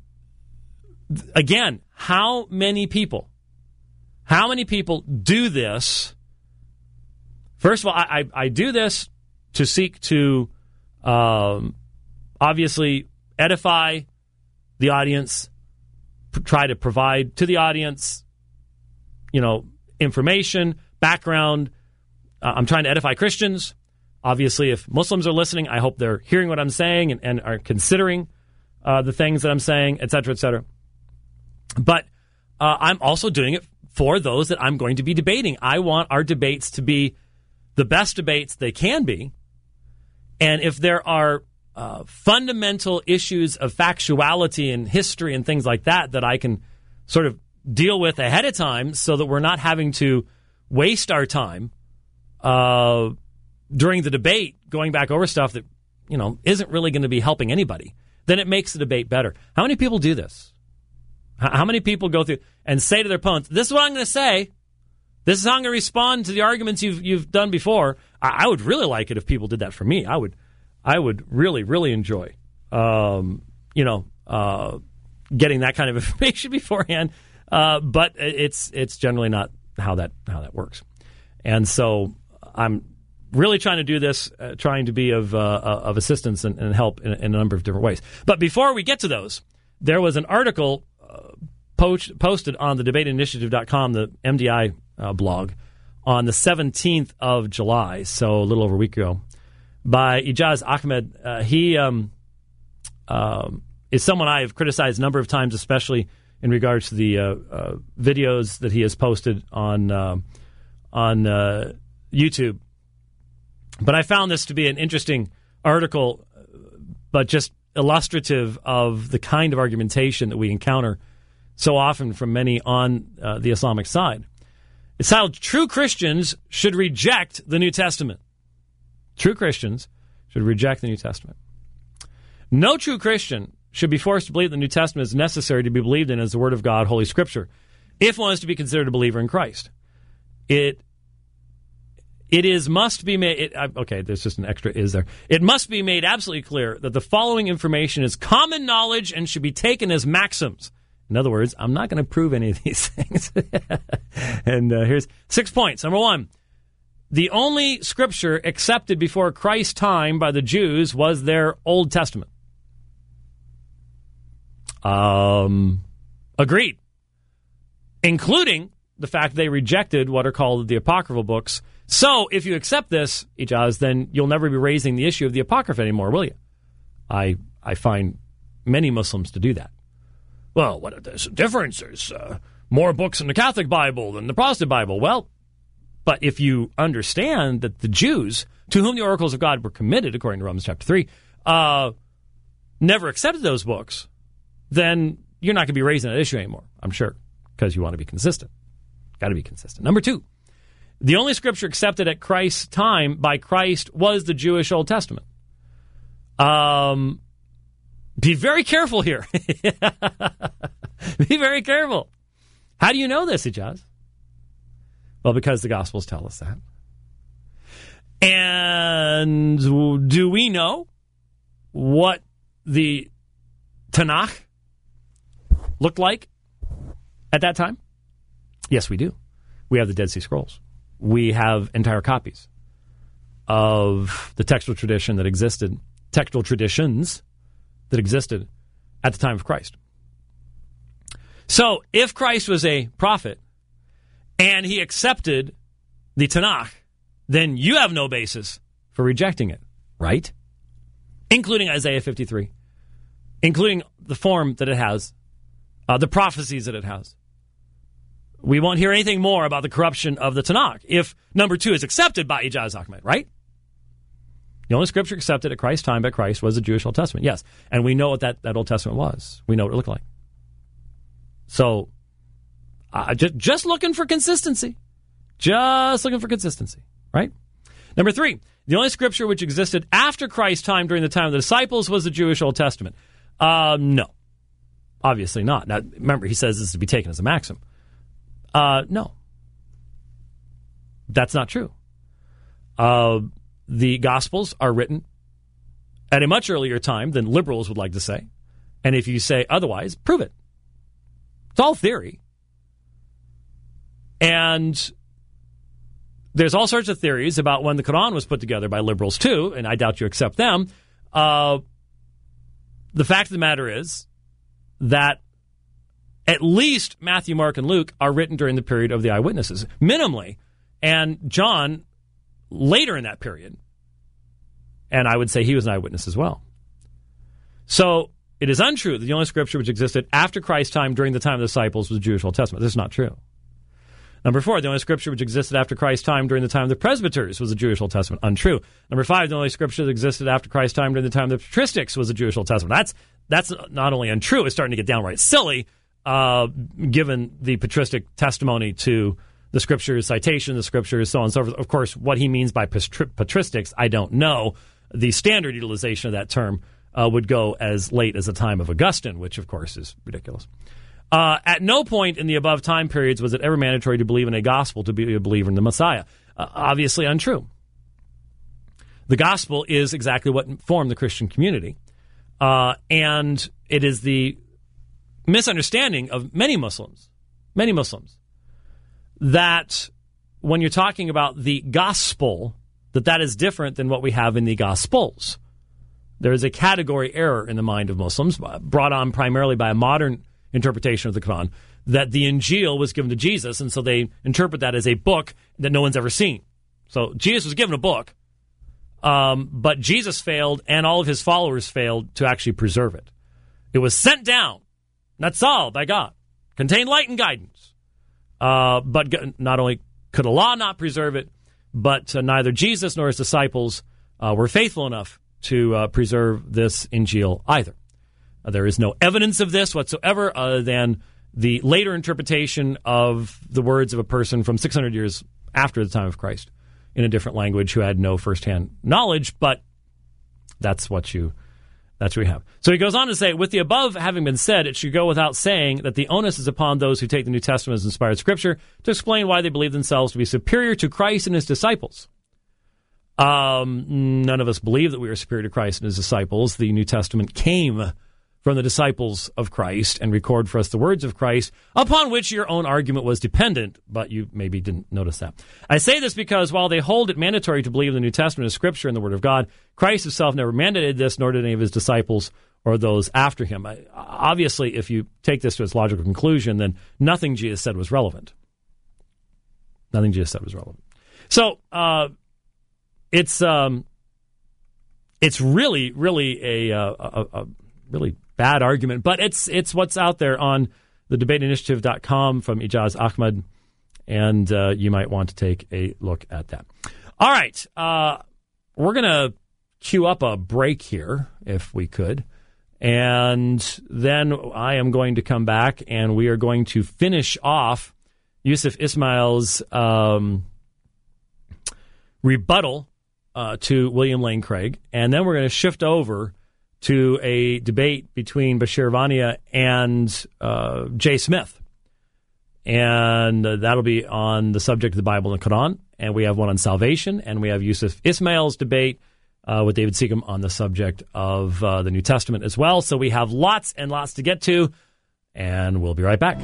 th- again, how many people? How many people do this? First of all, I, I, I do this to seek to um, obviously edify the audience, p- try to provide to the audience, you know, information, background. Uh, I'm trying to edify Christians. Obviously, if Muslims are listening, I hope they're hearing what I'm saying and, and are considering uh, the things that I'm saying, et cetera, et cetera. But uh, I'm also doing it for those that I'm going to be debating. I want our debates to be the best debates they can be. And if there are uh, fundamental issues of factuality and history and things like that that I can sort of deal with ahead of time so that we're not having to waste our time uh, during the debate going back over stuff that, you know, isn't really going to be helping anybody, then it makes the debate better. How many people do this? How many people go through and say to their opponents, this is what I'm going to say. This is how I'm going to respond to the arguments you've you've done before. I, I would really like it if people did that for me. I would I would really, really enjoy, um, you know, uh, getting that kind of information beforehand. Uh, but it's it's generally not how that how that works. And so I'm really trying to do this, uh, trying to be of uh, of assistance and, and help in, in a number of different ways. But before we get to those, there was an article Uh, post, posted on the debate initiative dot com, the M D I uh, blog, on the seventeenth of July, so a little over a week ago, by Ijaz Ahmed. Uh, he um, um, is someone I have criticized a number of times, especially in regards to the uh, uh, videos that he has posted on uh, on uh, YouTube. But I found this to be an interesting article, but just illustrative of the kind of argumentation that we encounter so often from many on uh, the Islamic side. It's how true Christians should reject the New Testament. True Christians should reject the New Testament. No true Christian should be forced to believe the New Testament is necessary to be believed in as the Word of God, Holy Scripture, if one is to be considered a believer in Christ. It it is must be made. It, okay, there's just an extra is there. It must be made absolutely clear that the following information is common knowledge and should be taken as maxims. In other words, I'm not going to prove any of these things. And uh, here's six points. Number one, the only Scripture accepted before Christ's time by the Jews was their Old Testament. Um, agreed. Including the fact they rejected what are called the Apocryphal books. So if you accept this, Ijaz, then you'll never be raising the issue of the Apocrypha anymore, will you? I I find many Muslims to do that. Well, what there's a difference. There's uh, more books in the Catholic Bible than the Protestant Bible. Well, but if you understand that the Jews, to whom the oracles of God were committed, according to Romans chapter three, uh, never accepted those books, then you're not going to be raising that issue anymore, I'm sure, because you want to be consistent. Got to be consistent. Number two, the only Scripture accepted at Christ's time by Christ was the Jewish Old Testament. Um, be very careful here. Be very careful. How do you know this, Ijaz? Well, because the Gospels tell us that. And do we know what the Tanakh looked like at that time? Yes, we do. We have the Dead Sea Scrolls. We have entire copies of the textual tradition that existed, textual traditions that existed at the time of Christ. So, if Christ was a prophet and he accepted the Tanakh, then you have no basis for rejecting it, right? Including Isaiah fifty-three, including the form that it has, uh, the prophecies that it has. We won't hear anything more about the corruption of the Tanakh if number two is accepted by Ijaz Ahmed, right? The only Scripture accepted at Christ's time by Christ was the Jewish Old Testament, yes. And we know what that, that Old Testament was. We know what it looked like. So, uh, just, just looking for consistency. Just looking for consistency, right? Number three, the only Scripture which existed after Christ's time during the time of the disciples was the Jewish Old Testament. Uh, no. Obviously not. Now, remember, he says this is to be taken as a maxim. Uh, no. That's not true. Uh, the Gospels are written at a much earlier time than liberals would like to say. And if you say otherwise, prove it. It's all theory. And there's all sorts of theories about when the Quran was put together by liberals too, and I doubt you accept them. Uh, the fact of the matter is that at least Matthew, Mark, and Luke are written during the period of the eyewitnesses, minimally, and John later in that period. And I would say he was an eyewitness as well. So it is untrue that the only Scripture which existed after Christ's time during the time of the disciples was the Jewish Old Testament. This is not true. Number four, the only Scripture which existed after Christ's time during the time of the presbyters was the Jewish Old Testament. Untrue. Number five, the only Scripture that existed after Christ's time during the time of the patristics was the Jewish Old Testament. That's that's not only untrue, it's starting to get downright silly, uh, given the patristic testimony to the Scriptures, citation, the Scriptures, so on and so forth. Of course, what he means by patristics, I don't know. The standard utilization of that term uh, would go as late as the time of Augustine, which, of course, is ridiculous. Uh, at no point in the above time periods was it ever mandatory to believe in a gospel to be a believer in the Messiah. Uh, obviously untrue. The gospel is exactly what formed the Christian community. Uh, and it is the misunderstanding of many Muslims, many Muslims, that when you're talking about the gospel, that that is different than what we have in the Gospels. There is a category error in the mind of Muslims, brought on primarily by a modern interpretation of the Quran, that the Injil was given to Jesus, and so they interpret that as a book that no one's ever seen. So Jesus was given a book, um, but Jesus failed, and all of his followers failed to actually preserve it. It was sent down, that's all, by God, contained light and guidance. Uh, but not only could Allah not preserve it, but uh, neither Jesus nor his disciples uh, were faithful enough to uh, preserve this Injil either. Uh, there is no evidence of this whatsoever other than the later interpretation of the words of a person from six hundred years after the time of Christ in a different language who had no firsthand knowledge, but that's what you That's what we have. So he goes on to say, with the above having been said, it should go without saying that the onus is upon those who take the New Testament as inspired Scripture to explain why they believe themselves to be superior to Christ and his disciples. Um, none of us believe that we are superior to Christ and his disciples. The New Testament came from the disciples of Christ and record for us the words of Christ, upon which your own argument was dependent, but you maybe didn't notice that. I say this because while they hold it mandatory to believe the New Testament is Scripture and the Word of God, Christ himself never mandated this, nor did any of his disciples or those after him. I, obviously, if you take this to its logical conclusion, then nothing Jesus said was relevant. Nothing Jesus said was relevant. So, uh, it's um, it's really, really a, a, a, a really bad argument, but it's it's what's out there on the debate initiative dot com from Ijaz Ahmed, and uh, you might want to take a look at that. All right, uh, we're going to queue up a break here, if we could, and then I am going to come back, and we are going to finish off Yusuf Ismail's um, rebuttal uh, to William Lane Craig, and then we're going to shift over to a debate between Bashir Vania and uh, Jay Smith. And uh, that'll be on the subject of the Bible and the Quran. And we have one on salvation. And we have Yusuf Ismail's debate uh, with David Seacom on the subject of uh, the New Testament as well. So we have lots and lots to get to. And we'll be right back.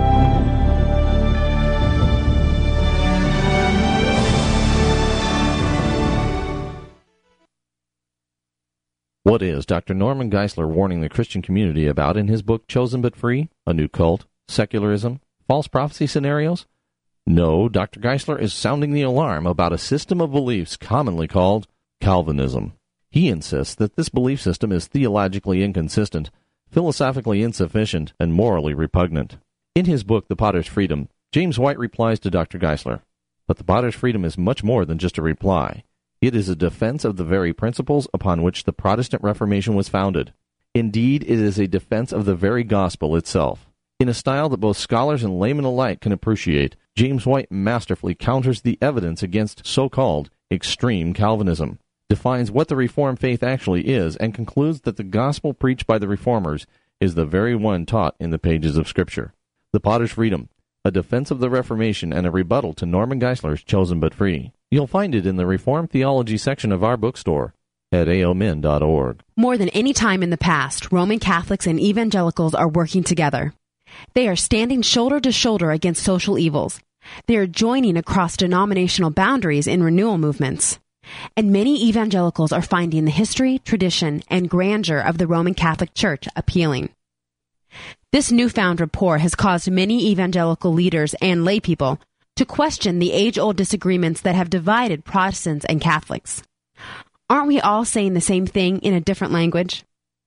What is Doctor Norman Geisler warning the Christian community about in his book Chosen But Free? A New Cult, Secularism, False Prophecy Scenarios? No, Doctor Geisler is sounding the alarm about a system of beliefs commonly called Calvinism. He insists that this belief system is theologically inconsistent, philosophically insufficient, and morally repugnant. In his book The Potter's Freedom, James White replies to Doctor Geisler, but the Potter's Freedom is much more than just a reply. It is a defense of the very principles upon which the Protestant Reformation was founded. Indeed, it is a defense of the very gospel itself. In a style that both scholars and laymen alike can appreciate, James White masterfully counters the evidence against so-called extreme Calvinism, defines what the Reformed faith actually is, and concludes that the gospel preached by the Reformers is the very one taught in the pages of Scripture. The Potter's Freedom, a defense of the Reformation and a rebuttal to Norman Geisler's Chosen But Free. You'll find it in the Reformed Theology section of our bookstore at a o min dot org. More than any time in the past, Roman Catholics and evangelicals are working together. They are standing shoulder to shoulder against social evils. They are joining across denominational boundaries in renewal movements. And many evangelicals are finding the history, tradition, and grandeur of the Roman Catholic Church appealing. This newfound rapport has caused many evangelical leaders and laypeople to question the age-old disagreements that have divided Protestants and Catholics. Aren't we all saying the same thing in a different language?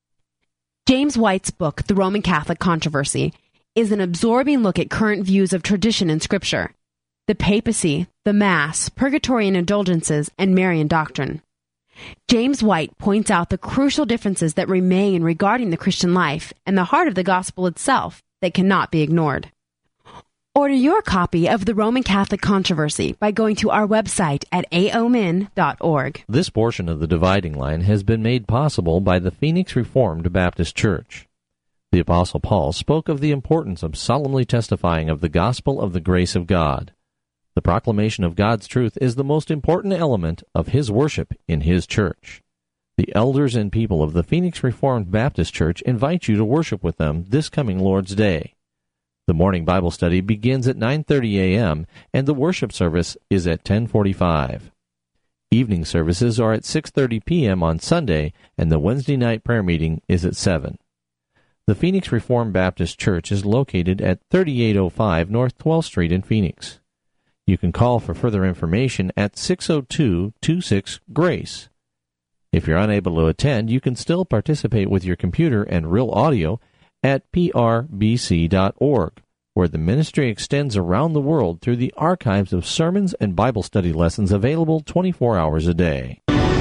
James White's book, The Roman Catholic Controversy, is an absorbing look at current views of tradition and Scripture, the papacy, the Mass, purgatory and indulgences, and Marian doctrine. James White points out the crucial differences that remain regarding the Christian life and the heart of the gospel itself that cannot be ignored. Order your copy of The Roman Catholic Controversy by going to our website at a o min dot org. This portion of The Dividing Line has been made possible by the Phoenix Reformed Baptist Church. The Apostle Paul spoke of the importance of solemnly testifying of the gospel of the grace of God. The proclamation of God's truth is the most important element of his worship in his church. The elders and people of the Phoenix Reformed Baptist Church invite you to worship with them this coming Lord's Day. The morning Bible study begins at nine thirty a.m., and the worship service is at ten forty-five. Evening services are at six thirty p.m. on Sunday, and the Wednesday night prayer meeting is at seven. The Phoenix Reformed Baptist Church is located at thirty-eight oh five North twelfth Street in Phoenix. You can call for further information at six oh two, two six, GRACE. If you're unable to attend, you can still participate with your computer and real audio at p r b c dot org, where the ministry extends around the world through the archives of sermons and Bible study lessons available twenty-four hours a day.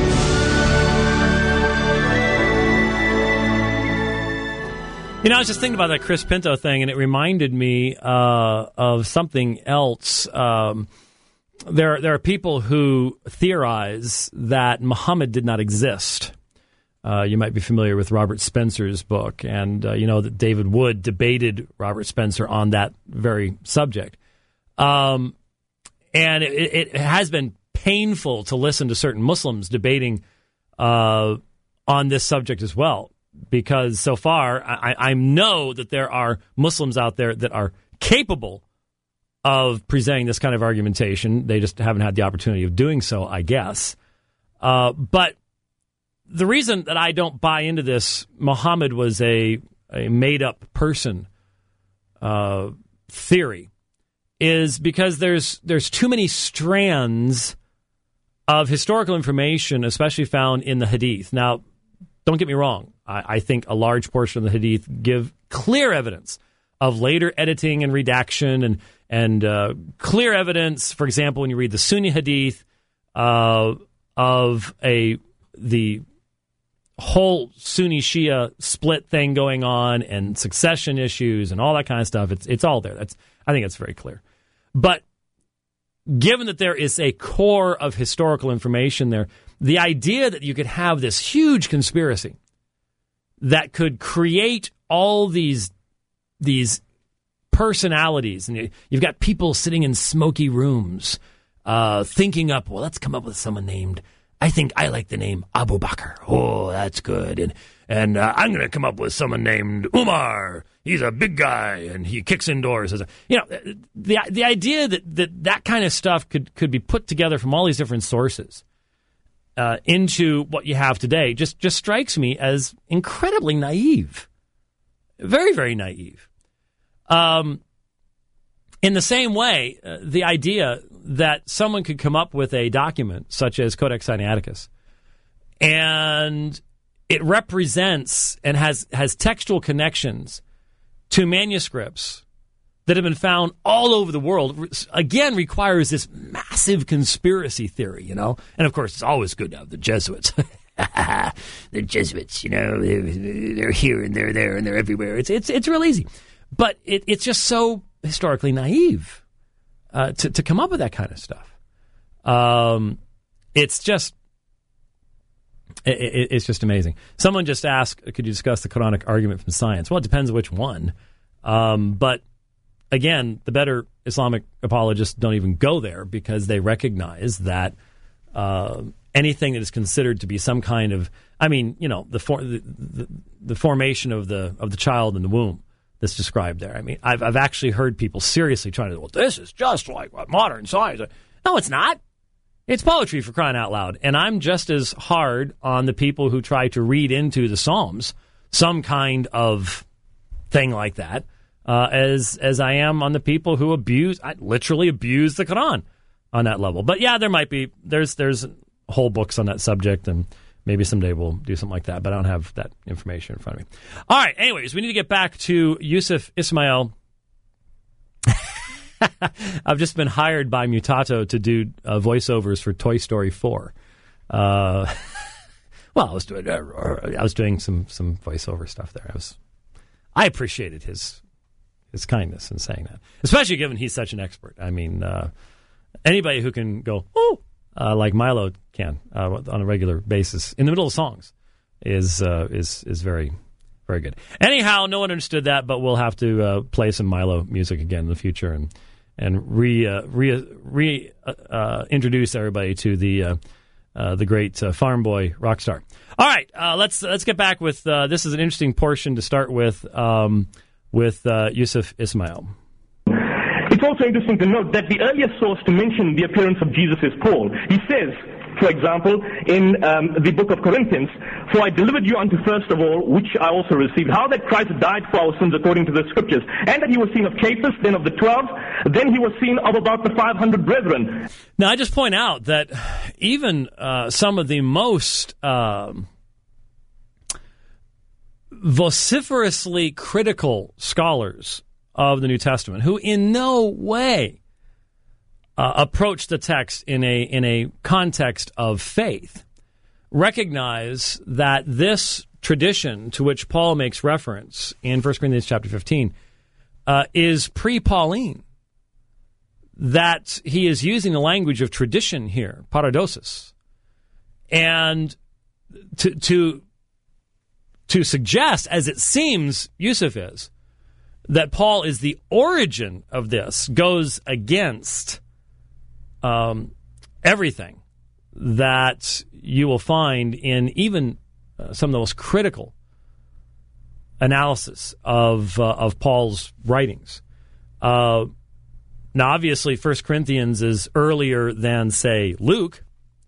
You know, I was just thinking about that Chris Pinto thing, and it reminded me uh, of something else. Um, there, there are people who theorize that Muhammad did not exist. Uh, you might be familiar with Robert Spencer's book, and uh, you know that David Wood debated Robert Spencer on that very subject. Um, and it, it has been painful to listen to certain Muslims debating uh, on this subject as well, because so far I, I know that there are Muslims out there that are capable of presenting this kind of argumentation. They just haven't had the opportunity of doing so, I guess. Uh, but the reason that I don't buy into this, Muhammad was a, a made-up person uh, theory, is because there's there's too many strands of historical information, especially found in the Hadith. Now, don't get me wrong. I, I think a large portion of the Hadith give clear evidence of later editing and redaction, and and uh, clear evidence, for example, when you read the Sunni Hadith, uh, of a the whole Sunni Shia split thing going on and succession issues and all that kind of stuff. It's it's all there. That's I think it's very clear. But given that there is a core of historical information there, the idea that you could have this huge conspiracy that could create all these these personalities, and you've got people sitting in smoky rooms uh, thinking up, well, let's come up with someone named, I think I like the name Abu Bakr. Oh, that's good. And and uh, I'm going to come up with someone named Umar. He's a big guy, and he kicks indoors. You know, the the idea that that, that kind of stuff could, could be put together from all these different sources uh, into what you have today just, just strikes me as incredibly naive. Very, very naive. Um, in the same way, uh, the idea that someone could come up with a document such as Codex Sinaiticus, and it represents and has, has textual connections to manuscripts that have been found all over the world, again, requires this massive conspiracy theory, you know? And, of course, it's always good to have the Jesuits. The Jesuits, you know, they're, they're here and they're there and they're everywhere. It's it's it's real easy. But it, it's just so historically naive uh, to, to come up with that kind of stuff. Um, it's just it, it, it's just amazing. Someone just asked, could you discuss the Quranic argument from science? Well, it depends which one. Um, but again, the better Islamic apologists don't even go there because they recognize that uh, anything that is considered to be some kind of, I mean, you know, the, for, the, the the formation of the of the child in the womb that's described there. I mean, I've I've actually heard people seriously trying to, well, this is just like what modern science. No, it's not. It's poetry, for crying out loud. And I'm just as hard on the people who try to read into the Psalms some kind of thing like that uh, as as I am on the people who abuse, I literally abuse the Quran on that level. But yeah, there might be, there's there's whole books on that subject, and maybe someday we'll do something like that, but I don't have that information in front of me. All right, anyways, we need to get back to Yusuf Ismail. I've just been hired by Mutato to do uh, voiceovers for Toy Story four. Uh, well, I was doing uh, I was doing some some voiceover stuff there. I was I appreciated his his kindness in saying that, especially given he's such an expert. I mean, uh, anybody who can go, oh, uh, like Milo can uh, on a regular basis in the middle of songs is uh, is is very, very good. Anyhow, no one understood that, but we'll have to uh, play some Milo music again in the future and and re uh, re re uh, uh, introduce everybody to the uh, uh, the great uh, farm boy rock star. All right, uh, let's let's get back with uh, this is an interesting portion to start with um, with uh, Yusuf Ismail. It's also interesting to note that the earliest source to mention the appearance of Jesus is Paul. He says, for example, in um, the book of Corinthians, "For I delivered you unto first of all, which I also received, how that Christ died for our sins according to the Scriptures, and that he was seen of Cephas, then of the twelve, then he was seen of about the five hundred brethren." Now, I just point out that even uh, some of the most um, vociferously critical scholars of the New Testament, who in no way uh, approach the text in a in a context of faith, recognize that this tradition to which Paul makes reference in First Corinthians chapter fifteen uh, is pre-Pauline. That he is using the language of tradition here, paradosis, and to to to suggest, as it seems Yusuf is, that Paul is the origin of this goes against um, everything that you will find in even uh, some of the most critical analysis of uh, of Paul's writings. Uh, now, obviously, First Corinthians is earlier than, say, Luke,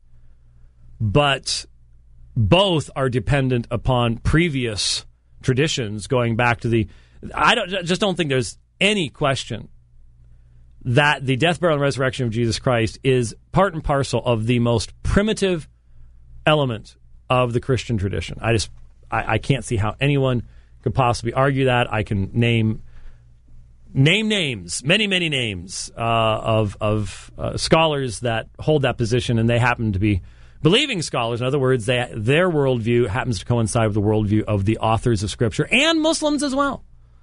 but both are dependent upon previous traditions going back to the. I don't just don't think there's any question that the death, burial, and resurrection of Jesus Christ is part and parcel of the most primitive element of the Christian tradition. I just I, I can't see how anyone could possibly argue that. I can name name names, many many names uh, of of uh, scholars that hold that position, and they happen to be believing scholars. In other words, they, their worldview happens to coincide with the worldview of the authors of Scripture and Muslims as well.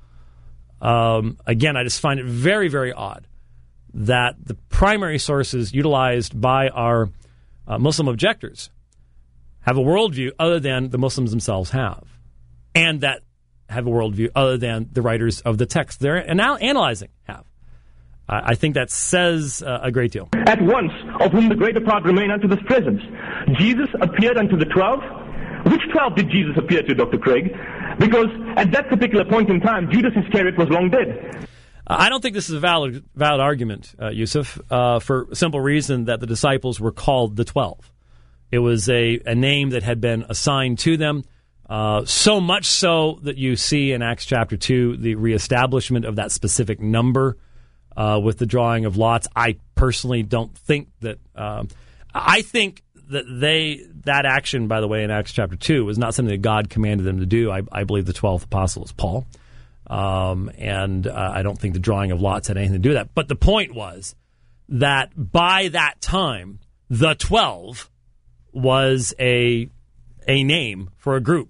Um, again, I just find it very, very odd that the primary sources utilized by our uh, Muslim objectors have a worldview other than the Muslims themselves have, and that have a worldview other than the writers of the text they're anal- analyzing have. Uh, I think that says uh, a great deal. At once, of whom the greater part remain unto this present. Jesus appeared unto the twelve. Which twelve did Jesus appear to, Doctor Craig? Because at that particular point in time, Judas Iscariot was long dead. I don't think this is a valid valid argument, uh, Yusuf, uh, for a simple reason that the disciples were called the Twelve. It was a, a name that had been assigned to them, uh, so much so that you see in Acts chapter two the reestablishment of that specific number uh, with the drawing of lots. I personally don't think that... Um, I think that they that action, by the way, in Acts chapter two was not something that God commanded them to do. I, I believe the twelfth apostle is Paul. Um, and uh, I don't think the drawing of lots had anything to do with that. But the point was that by that time, the twelve was a a name for a group.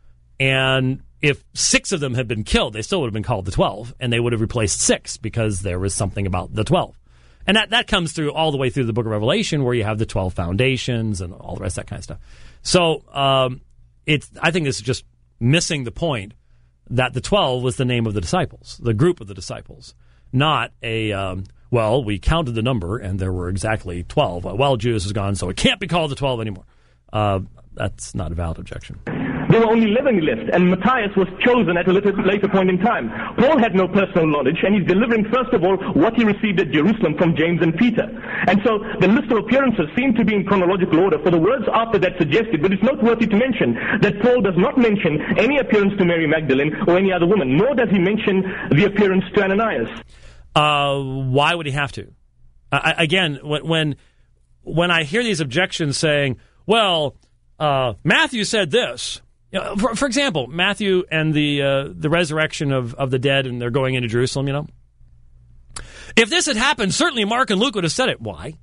And if six of them had been killed, they still would have been called the twelve, and they would have replaced six because there was something about the twelve. And that, that comes through all the way through the book of Revelation, where you have the twelve foundations and all the rest of that kind of stuff. So um, it's I think this is just missing the point that the twelve was the name of the disciples, the group of the disciples, not a, um, well, we counted the number and there were exactly twelve. Well, Judas is gone, so it can't be called the twelve anymore. Uh, that's not a valid objection. There were only eleven left, and Matthias was chosen at a later, later point in time. Paul had no personal knowledge, and he's delivering, first of all, what he received at Jerusalem from James and Peter. And so the list of appearances seem to be in chronological order, for the words after that suggested, but it's noteworthy to mention that Paul does not mention any appearance to Mary Magdalene or any other woman, nor does he mention the appearance to Ananias. Uh, why would he have to? Uh, again, when, when when I hear these objections saying, well, uh, Matthew said this. You know, for, for example, Matthew and the uh, the resurrection of, of the dead, and they're going into Jerusalem, you know. If this had happened, certainly Mark and Luke would have said it. Why?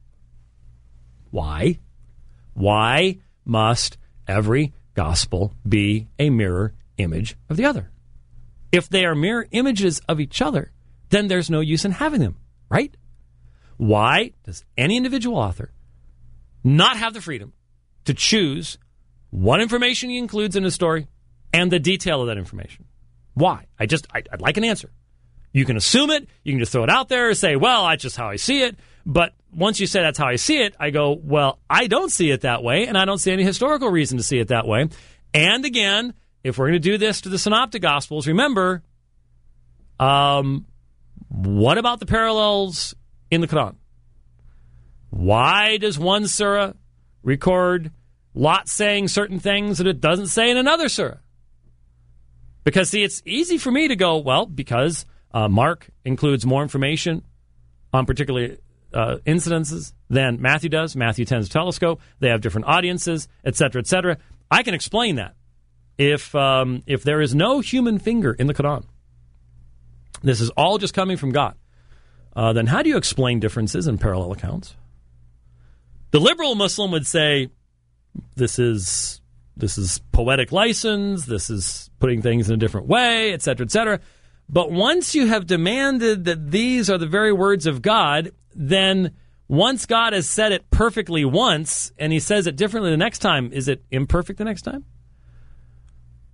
Why? Why must every gospel be a mirror image of the other? If they are mirror images of each other, then there's no use in having them, right? Why does any individual author not have the freedom to choose what information he includes in his story and the detail of that information? Why? I just, I, I'd like an answer. You can assume it. You can just throw it out there and say, well, that's just how I see it. But once you say that's how I see it, I go, well, I don't see it that way, and I don't see any historical reason to see it that way. And again, if we're going to do this to the Synoptic Gospels, remember, um, what about the parallels in the Quran? Why does one surah record Lot saying certain things that it doesn't say in another surah? Because, see, it's easy for me to go, well, because uh, Mark includes more information on particular uh, incidences than Matthew does. Matthew tends to telescope. They have different audiences, et cetera, et cetera. I can explain that. If um, if there is no human finger in the Quran, this is all just coming from God, uh, then how do you explain differences in parallel accounts? The liberal Muslim would say, This is this is poetic license. This is putting things in a different way, et cetera, et cetera. But once you have demanded that these are the very words of God, then once God has said it perfectly once and he says it differently the next time, is it imperfect the next time?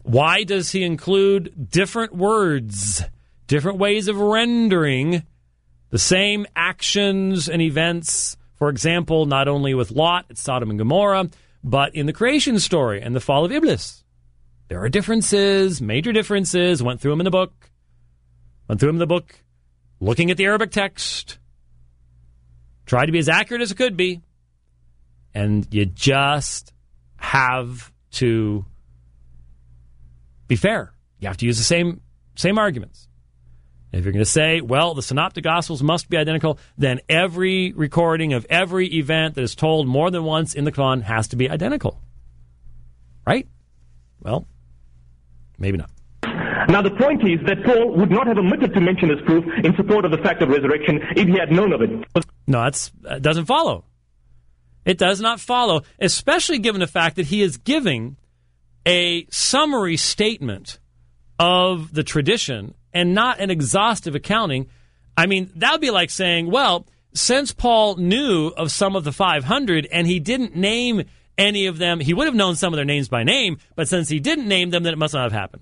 Why does he include different words, different ways of rendering the same actions and events? For example, not only with Lot at Sodom and Gomorrah, but in the creation story and the fall of Iblis. There are differences, major differences. Went through them in the book. Went through them in the book, looking at the Arabic text. Tried to be as accurate as it could be. And you just have to be fair. You have to use the same same arguments. If you're going to say, well, the Synoptic Gospels must be identical, then every recording of every event that is told more than once in the Quran has to be identical. Right? Well, maybe not. Now, the point is that Paul would not have omitted to mention this proof in support of the fact of resurrection if he had known of it. No, that's, that doesn't follow. It does not follow, especially given the fact that he is giving a summary statement of the tradition and not an exhaustive accounting. I mean, that would be like saying, well, since Paul knew of some of the five hundred and he didn't name any of them, he would have known some of their names by name, but since he didn't name them, then it must not have happened.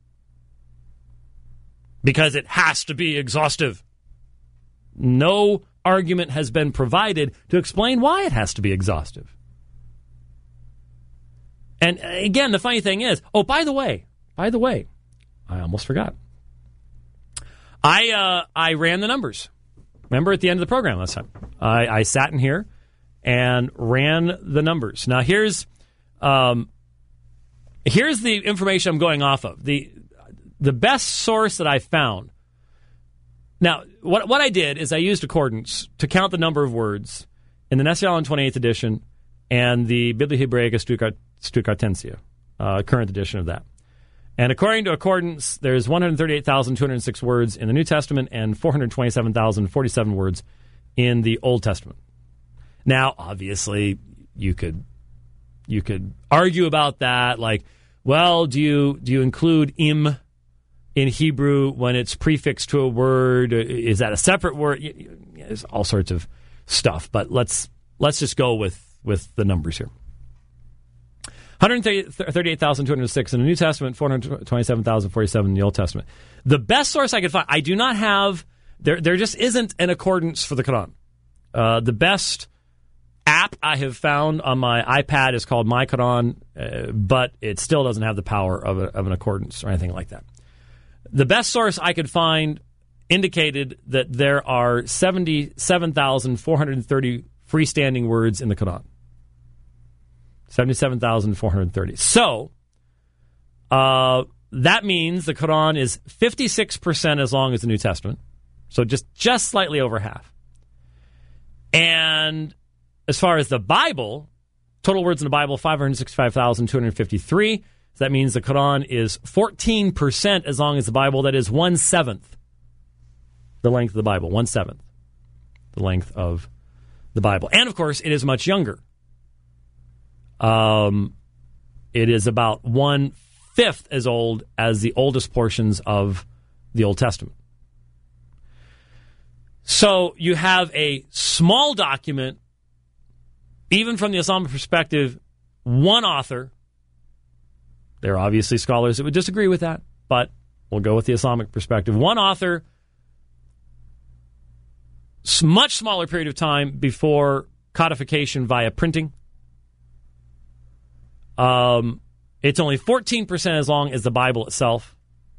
Because it has to be exhaustive. No argument has been provided to explain why it has to be exhaustive. And again, the funny thing is, oh, by the way, by the way, I almost forgot. I uh, I ran the numbers. Remember at the end of the program last time, I, I sat in here and ran the numbers. Now here's um, here's the information I'm going off of. The the best source that I found. Now, what what I did is I used accordance to count the number of words in the Nestle Aland twenty-eighth edition and the Biblia Hebraica Stuttgart, Stuttgartensia, uh, current edition of that. And according to accordance, there's one hundred thirty-eight thousand two hundred six words in the New Testament and four hundred twenty-seven thousand forty-seven words in the Old Testament. Now, obviously, you could you could argue about that, like, well, do you do you include im in Hebrew when it's prefixed to a word? Is that a separate word? There's all sorts of stuff, but let's let's just go with, with the numbers here. one hundred thirty-eight thousand two hundred six in the New Testament, four hundred twenty-seven thousand forty-seven in the Old Testament. The best source I could find, I do not have, there there just isn't an accordance for the Quran. Uh, the best app I have found on my iPad is called My Quran, uh, but it still doesn't have the power of, a, of an accordance or anything like that. The best source I could find indicated that there are seventy-seven thousand four hundred thirty freestanding words in the Quran. seventy-seven thousand four hundred thirty. So, uh, that means the Quran is fifty-six percent as long as the New Testament. So just, just slightly over half. And as far as the Bible, total words in the Bible, five hundred sixty-five thousand two hundred fifty-three. So that means the Quran is fourteen percent as long as the Bible. That is one-seventh the length of the Bible. One-seventh the length of the Bible. And, of course, it is much younger. Um, it is about one-fifth as old as the oldest portions of the Old Testament. So you have a small document, even from the Islamic perspective, one author. There are obviously scholars that would disagree with that, but we'll go with the Islamic perspective. One author, much smaller period of time before codification via printing. Um, it's only fourteen percent as long as the Bible itself.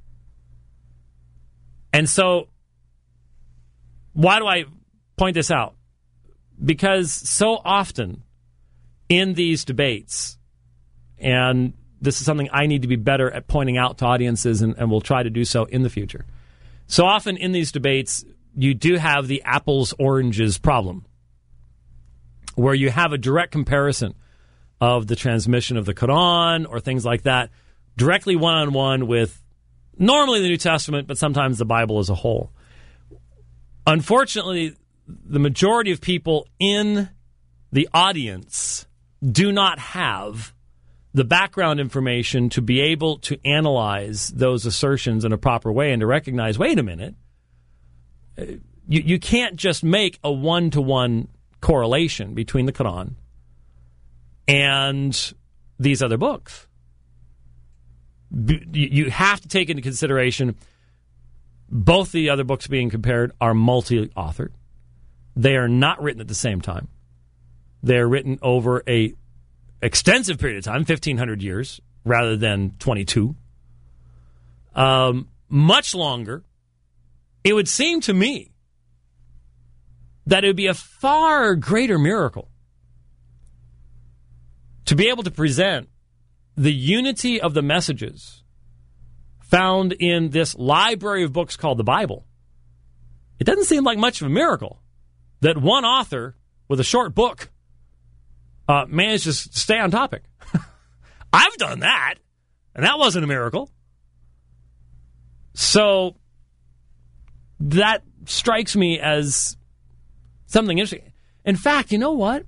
And so, why do I point this out? Because so often in these debates, and this is something I need to be better at pointing out to audiences, and, and we'll try to do so in the future. So often in these debates, you do have the apples-oranges problem, where you have a direct comparison of the transmission of the Quran or things like that, directly one-on-one with normally the New Testament, but sometimes the Bible as a whole. Unfortunately, the majority of people in the audience do not have the background information to be able to analyze those assertions in a proper way and to recognize, wait a minute, you, you can't just make a one-to-one correlation between the Quran and these other books. you have to take into consideration both the other books being compared are multi-authored. They are not written at the same time. They're written over a extensive period of time, fifteen hundred years, rather than twenty-two. Um, much longer. It would seem to me that it would be a far greater miracle to be able to present the unity of the messages found in this library of books called the Bible. It doesn't seem like much of a miracle that one author with a short book uh, managed to stay on topic. I've done that, and that wasn't a miracle. So that strikes me as something interesting. In fact, you know what?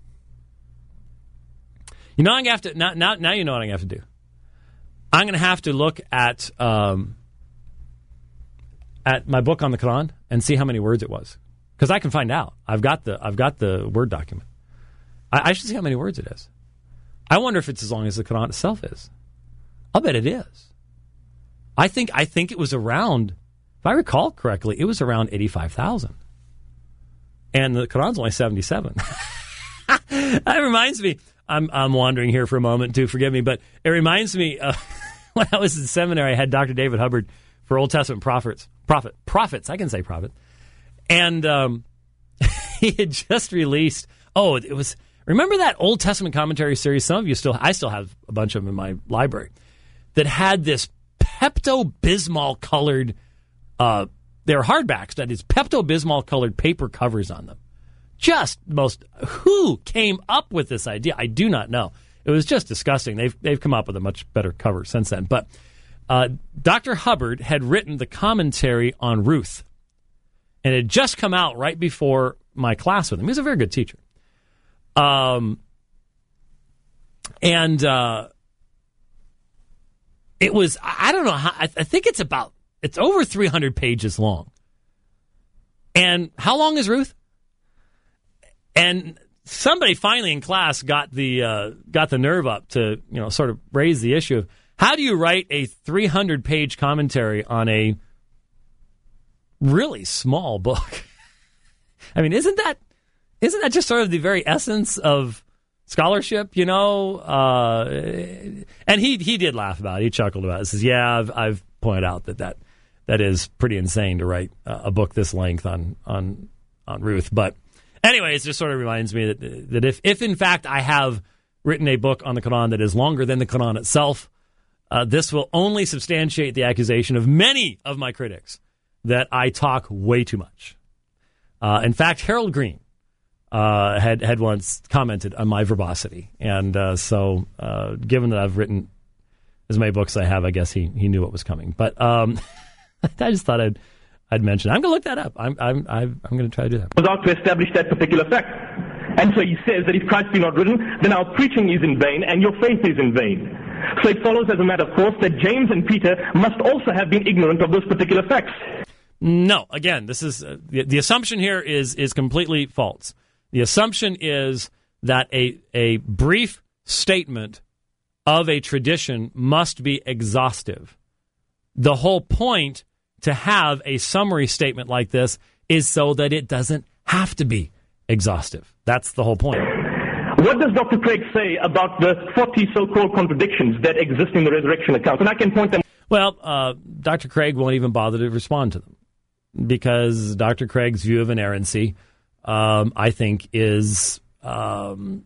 You know, I'm gonna have to now. Now, now you know what I'm gonna have to do. I'm going to have to look at um, at my book on the Quran and see how many words it was, because I can find out. I've got the I've got the Word document. I, I should see how many words it is. I wonder if it's as long as the Quran itself is. I'll bet it is. I think I think it was around, if I recall correctly, it was around eighty-five thousand, and the Quran's only seventy-seven. That reminds me. I'm I'm wandering here for a moment, too. Forgive me, but it reminds me uh, when I was in seminary, I had Doctor David Hubbard for Old Testament prophets. Prophet, prophets, I can say prophet. And um, he had just released, oh, it was, remember that Old Testament commentary series? Some of you still, I still have a bunch of them in my library, that had this Pepto-Bismol colored, uh, they're hardbacks, that is Pepto-Bismol colored paper covers on them. Just most, who came up with this idea? I do not know. It was just disgusting. They've they've come up with a much better cover since then. But uh, Doctor Hubbard had written the commentary on Ruth, and it had just come out right before my class with him. He was a very good teacher. Um, and uh, it was, I don't know how, I, I think it's about, it's over three hundred pages long. And how long is Ruth? And somebody finally in class got the uh, got the nerve up to, you know, sort of raise the issue of how do you write a three hundred page commentary on a really small book? I mean, isn't that isn't that just sort of the very essence of scholarship? You know, uh, and he he did laugh about it. He chuckled about it. He says, "Yeah, I've I've pointed out that that, that is pretty insane to write a book this length on on on Ruth, but." Anyways, it just sort of reminds me that that if, if in fact I have written a book on the Quran that is longer than the Quran itself, uh, this will only substantiate the accusation of many of my critics that I talk way too much. Uh, in fact, Harold Green uh, had had once commented on my verbosity, and uh, so uh, given that I've written as many books as I have, I guess he he knew what was coming. But um, I just thought I'd. I'd mention. I'm going to look that up. I'm I'm I'm, I'm going to try to do that. Was out to establish that particular fact. And so he says that if Christ be not risen, then our preaching is in vain and your faith is in vain. So it follows as a matter of course that James and Peter must also have been ignorant of those particular facts. No. Again, this is uh, the, the assumption here is is completely false. The assumption is that a a brief statement of a tradition must be exhaustive. The whole point to have a summary statement like this is so that it doesn't have to be exhaustive. That's the whole point. What does Doctor Craig say about the forty so-called contradictions that exist in the resurrection account? And I can point them. Well, uh, Doctor Craig won't even bother to respond to them because Doctor Craig's view of inerrancy, um, I think, is um,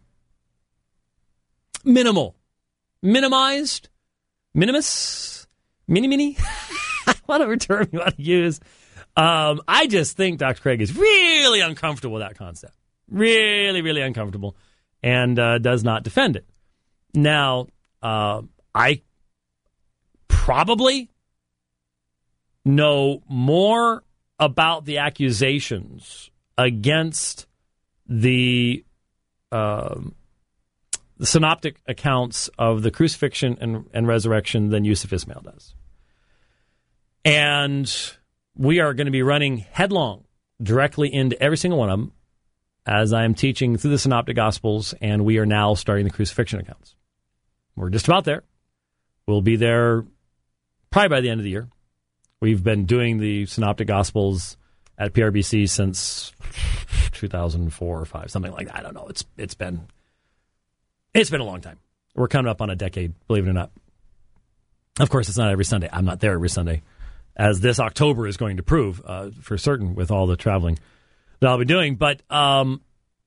minimal, minimized, minimus, mini-mini. Whatever term you want to use. Um, I just think Doctor Craig is really uncomfortable with that concept. Really, really uncomfortable. And uh, does not defend it. Now, uh, I probably know more about the accusations against the, uh, the synoptic accounts of the crucifixion and, and resurrection than Yusuf Ismail does. And we are going to be running headlong directly into every single one of them as I am teaching through the Synoptic Gospels, and we are now starting the crucifixion accounts. We're just about there. We'll be there probably by the end of the year. We've been doing the Synoptic Gospels at P R B C since two thousand four or five, something like that. I don't know. It's it's been it's been a long time. We're coming up on a decade, believe it or not. Of course, it's not every Sunday. I'm not there every Sunday, as this October is going to prove uh, for certain with all the traveling that I'll be doing. But um,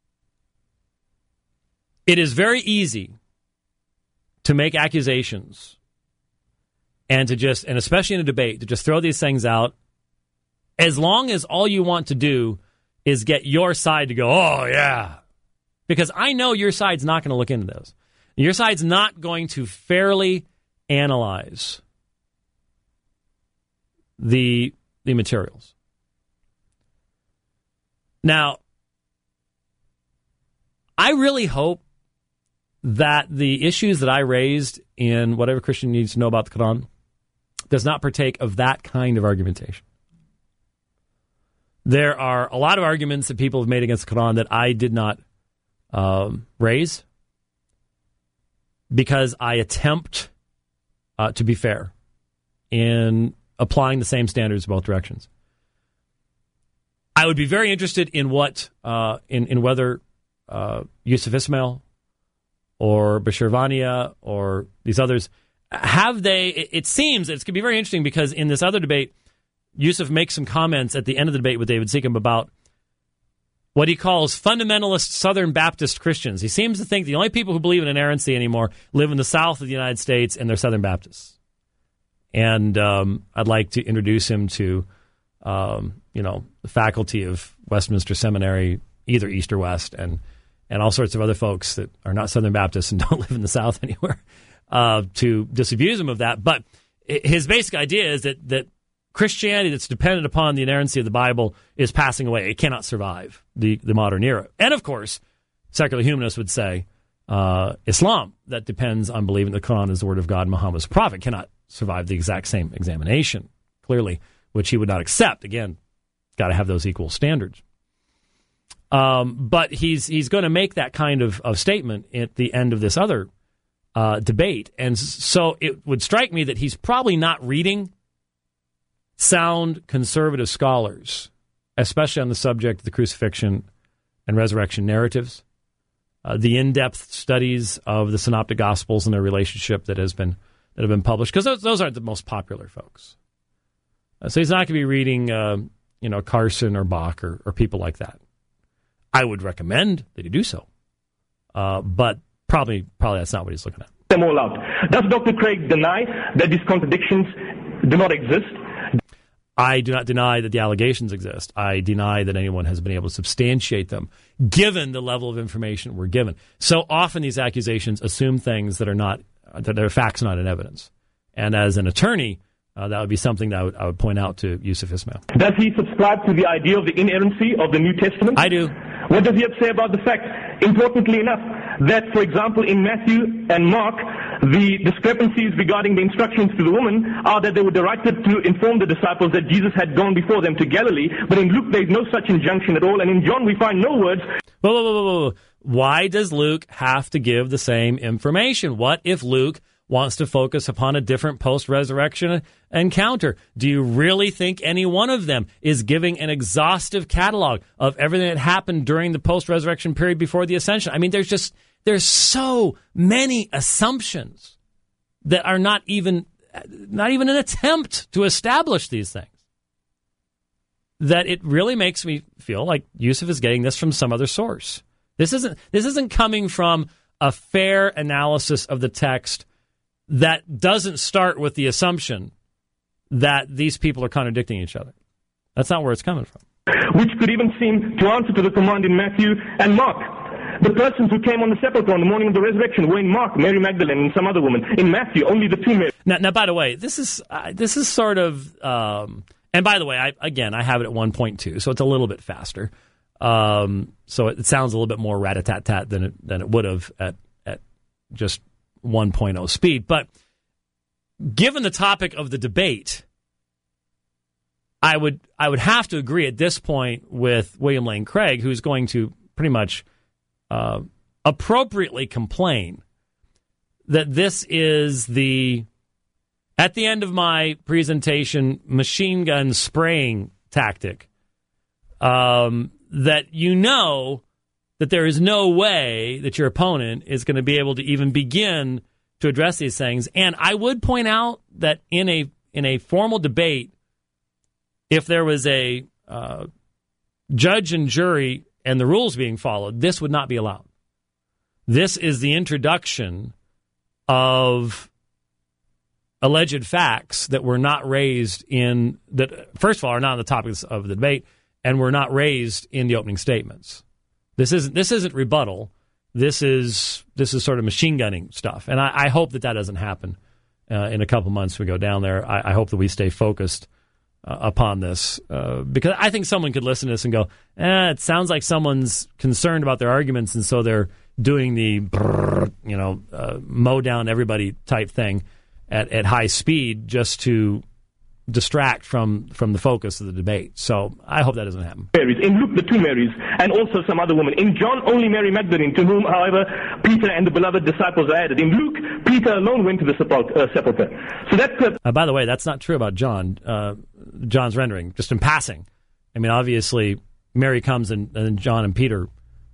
it is very easy to make accusations and to just, and especially in a debate, to just throw these things out, as long as all you want to do is get your side to go, oh, yeah. Because I know your side's not going to look into this. Your side's not going to fairly analyze the the materials. Now, I really hope that the issues that I raised in Whatever Christian Needs to Know About the Quran does not partake of that kind of argumentation. There are a lot of arguments that people have made against the Quran that I did not um, raise because I attempt uh, to be fair in applying the same standards in both directions. I would be very interested in what, uh, in, in whether uh, Yusuf Ismail or Bashir Vania or these others, have they, it, it seems, it's going to be very interesting because in this other debate, Yusuf makes some comments at the end of the debate with David Seacom about what he calls fundamentalist Southern Baptist Christians. He seems to think the only people who believe in inerrancy anymore live in the South of the United States, and they're Southern Baptists. And um, I'd like to introduce him to, um, you know, the faculty of Westminster Seminary, either East or West, and and all sorts of other folks that are not Southern Baptists and don't live in the South anywhere, uh, to disabuse him of that. But his basic idea is that that Christianity that's dependent upon the inerrancy of the Bible is passing away. It cannot survive the, the modern era. And, of course, secular humanists would say uh, Islam, that depends on believing the Quran is the word of God, Muhammad's prophet, cannot survive the exact same examination, clearly, which he would not accept. Again, got to have those equal standards. Um, but he's he's going to make that kind of, of statement at the end of this other uh, debate. And so it would strike me that he's probably not reading sound conservative scholars, especially on the subject of the crucifixion and resurrection narratives, uh, the in-depth studies of the Synoptic Gospels and their relationship that has been that have been published, because those, those aren't the most popular folks. Uh, so he's not going to be reading, uh, you know, Carson or Bach or, or people like that. I would recommend that he do so, uh, but probably probably that's not what he's looking at. Them all out. Does Doctor Craig deny that these contradictions do not exist? I do not deny that the allegations exist. I deny that anyone has been able to substantiate them, given the level of information we're given. So often these accusations assume things that are not, that are facts, not in evidence. And as an attorney, uh, that would be something that I would, I would point out to Yusuf Ismail. Does he subscribe to the idea of the inerrancy of the New Testament? I do. What does he have to say about the fact, importantly enough, that, for example, in Matthew and Mark, the discrepancies regarding the instructions to the woman are that they were directed to inform the disciples that Jesus had gone before them to Galilee, but in Luke there's no such injunction at all, and in John we find no words. Whoa, whoa, whoa, whoa, whoa. Why does Luke have to give the same information? What if Luke wants to focus upon a different post-resurrection encounter? Do you really think any one of them is giving an exhaustive catalog of everything that happened during the post-resurrection period before the ascension? I mean, there's just, there's so many assumptions that are not even, not even an attempt to establish these things, that it really makes me feel like Yusuf is getting this from some other source. This isn't, this isn't coming from a fair analysis of the text that doesn't start with the assumption that these people are contradicting each other. That's not where it's coming from. Which could even seem to answer to the command in Matthew and Mark. The persons who came on the sepulchre on the morning of the resurrection were in Mark, Mary Magdalene, and some other woman. In Matthew, only the two Marys. Now, now, by the way, this is uh, this is sort of, um, and by the way, I, again, I have it at one point two, so it's a little bit faster. Um, so it sounds a little bit more rat-a-tat-tat than it than it would have at at just one point oh speed. But given the topic of the debate, I would I would have to agree at this point with William Lane Craig, who's going to pretty much uh, appropriately complain that this is the at the end of my presentation machine gun spraying tactic, um, that you know that there is no way that your opponent is going to be able to even begin to address these things. And I would point out that in a in a formal debate, if there was a uh, judge and jury and the rules being followed, this would not be allowed. This is the introduction of alleged facts that were not raised in, that first of all are not on the topics of the debate and were not raised in the opening statements. This isn't this isn't rebuttal. This is this is sort of machine gunning stuff, and I, I hope that that doesn't happen uh, in a couple months. We go down there. I, I hope that we stay focused uh, upon this uh, because I think someone could listen to this and go, eh, "It sounds like someone's concerned about their arguments, and so they're doing the brrr, you know uh, mow down everybody type thing at, at high speed just to distract from, from the focus of the debate." So I hope that doesn't happen. Marys. In Luke, the two Marys, and also some other women. In John, only Mary Magdalene, to whom, however, Peter and the beloved disciples are added. In Luke, Peter alone went to the sepul- uh, sepulchre. So that's the... Uh, by the way, that's not true about John. Uh, John's rendering, just in passing. I mean, obviously, Mary comes and, and John and Peter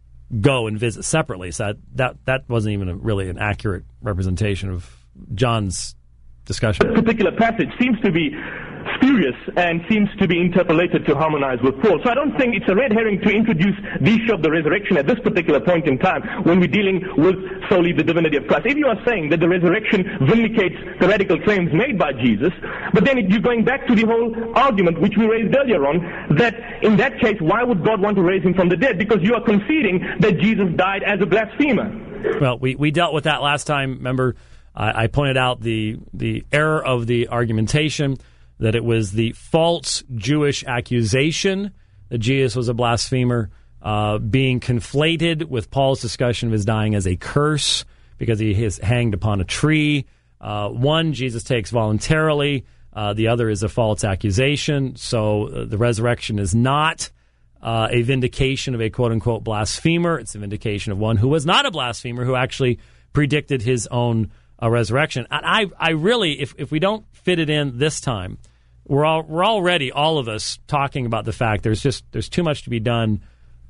go and visit separately. So that that, that wasn't even a, really an accurate representation of John's discussion. This particular passage seems to be spurious and seems to be interpolated to harmonize with Paul. So I don't think it's a red herring to introduce the issue of the resurrection at this particular point in time when we're dealing with solely the divinity of Christ. If you are saying that the resurrection vindicates the radical claims made by Jesus, but then you're going back to the whole argument which we raised earlier on, that in that case, why would God want to raise him from the dead? Because you are conceding that Jesus died as a blasphemer. Well, we, we dealt with that last time, remember? I pointed out the the error of the argumentation, that it was the false Jewish accusation that Jesus was a blasphemer uh, being conflated with Paul's discussion of his dying as a curse because he is hanged upon a tree. Uh, one, Jesus takes voluntarily. Uh, the other is a false accusation. So uh, the resurrection is not uh, a vindication of a quote-unquote blasphemer. It's a vindication of one who was not a blasphemer, who actually predicted his own a resurrection. And I, I really, if, if we don't fit it in this time, we're all, we're already, all of us, talking about the fact there's just there's too much to be done,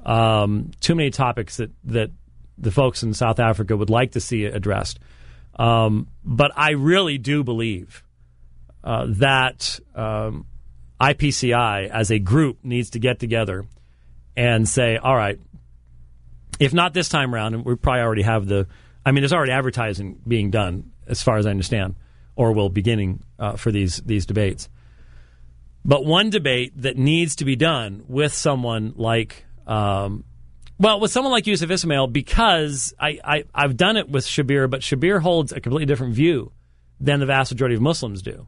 um, too many topics that, that the folks in South Africa would like to see addressed. Um, but I really do believe uh, that um, I P C I as a group needs to get together and say, all right, if not this time around, and we probably already have the I mean, there's already advertising being done, as far as I understand, or will beginning uh, for these these debates. But one debate that needs to be done with someone like, um, well, with someone like Yusuf Ismail, because I, I, I've done it with Shabir, but Shabir holds a completely different view than the vast majority of Muslims do.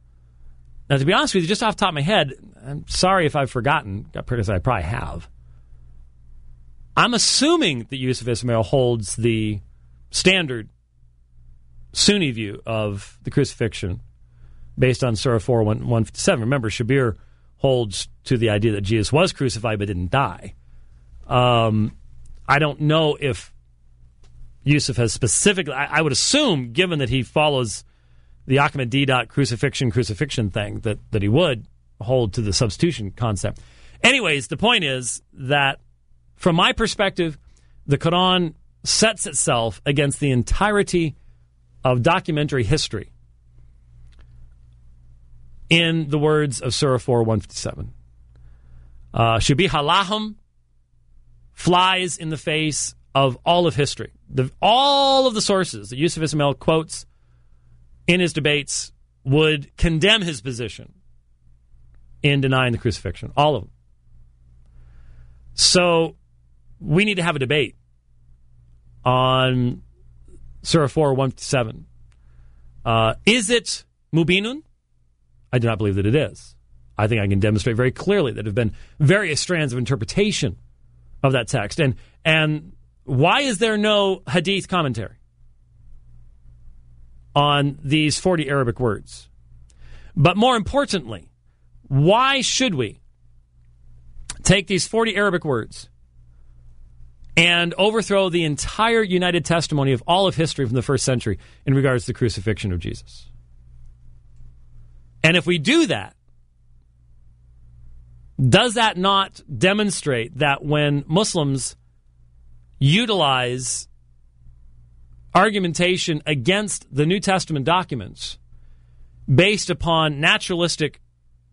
Now, to be honest with you, just off the top of my head, I'm sorry if I've forgotten, because I probably have. I'm assuming that Yusuf Ismail holds the standard Sunni view of the crucifixion based on Surah four one fifty-seven. Remember, Shabir holds to the idea that Jesus was crucified but didn't die. Um, I don't know if Yusuf has specifically, I, I would assume, given that he follows the Ahmadi crucifixion, crucifixion thing, that, that he would hold to the substitution concept. Anyways, the point is that from my perspective, the Quran sets itself against the entirety of documentary history in the words of Surah four one fifty-seven. Uh, Shabih Halahum flies in the face of all of history. The, all of the sources that Yusuf Ismail quotes in his debates would condemn his position in denying the crucifixion. All of them. So we need to have a debate on Surah four one fifty-seven. Uh, is it Mubinun? I do not believe that it is. I think I can demonstrate very clearly that there have been various strands of interpretation of that text. And and why is there no hadith commentary on these forty Arabic words? But more importantly, why should we take these forty Arabic words and overthrow the entire united testimony of all of history from the first century in regards to the crucifixion of Jesus? And if we do that, does that not demonstrate that when Muslims utilize argumentation against the New Testament documents based upon naturalistic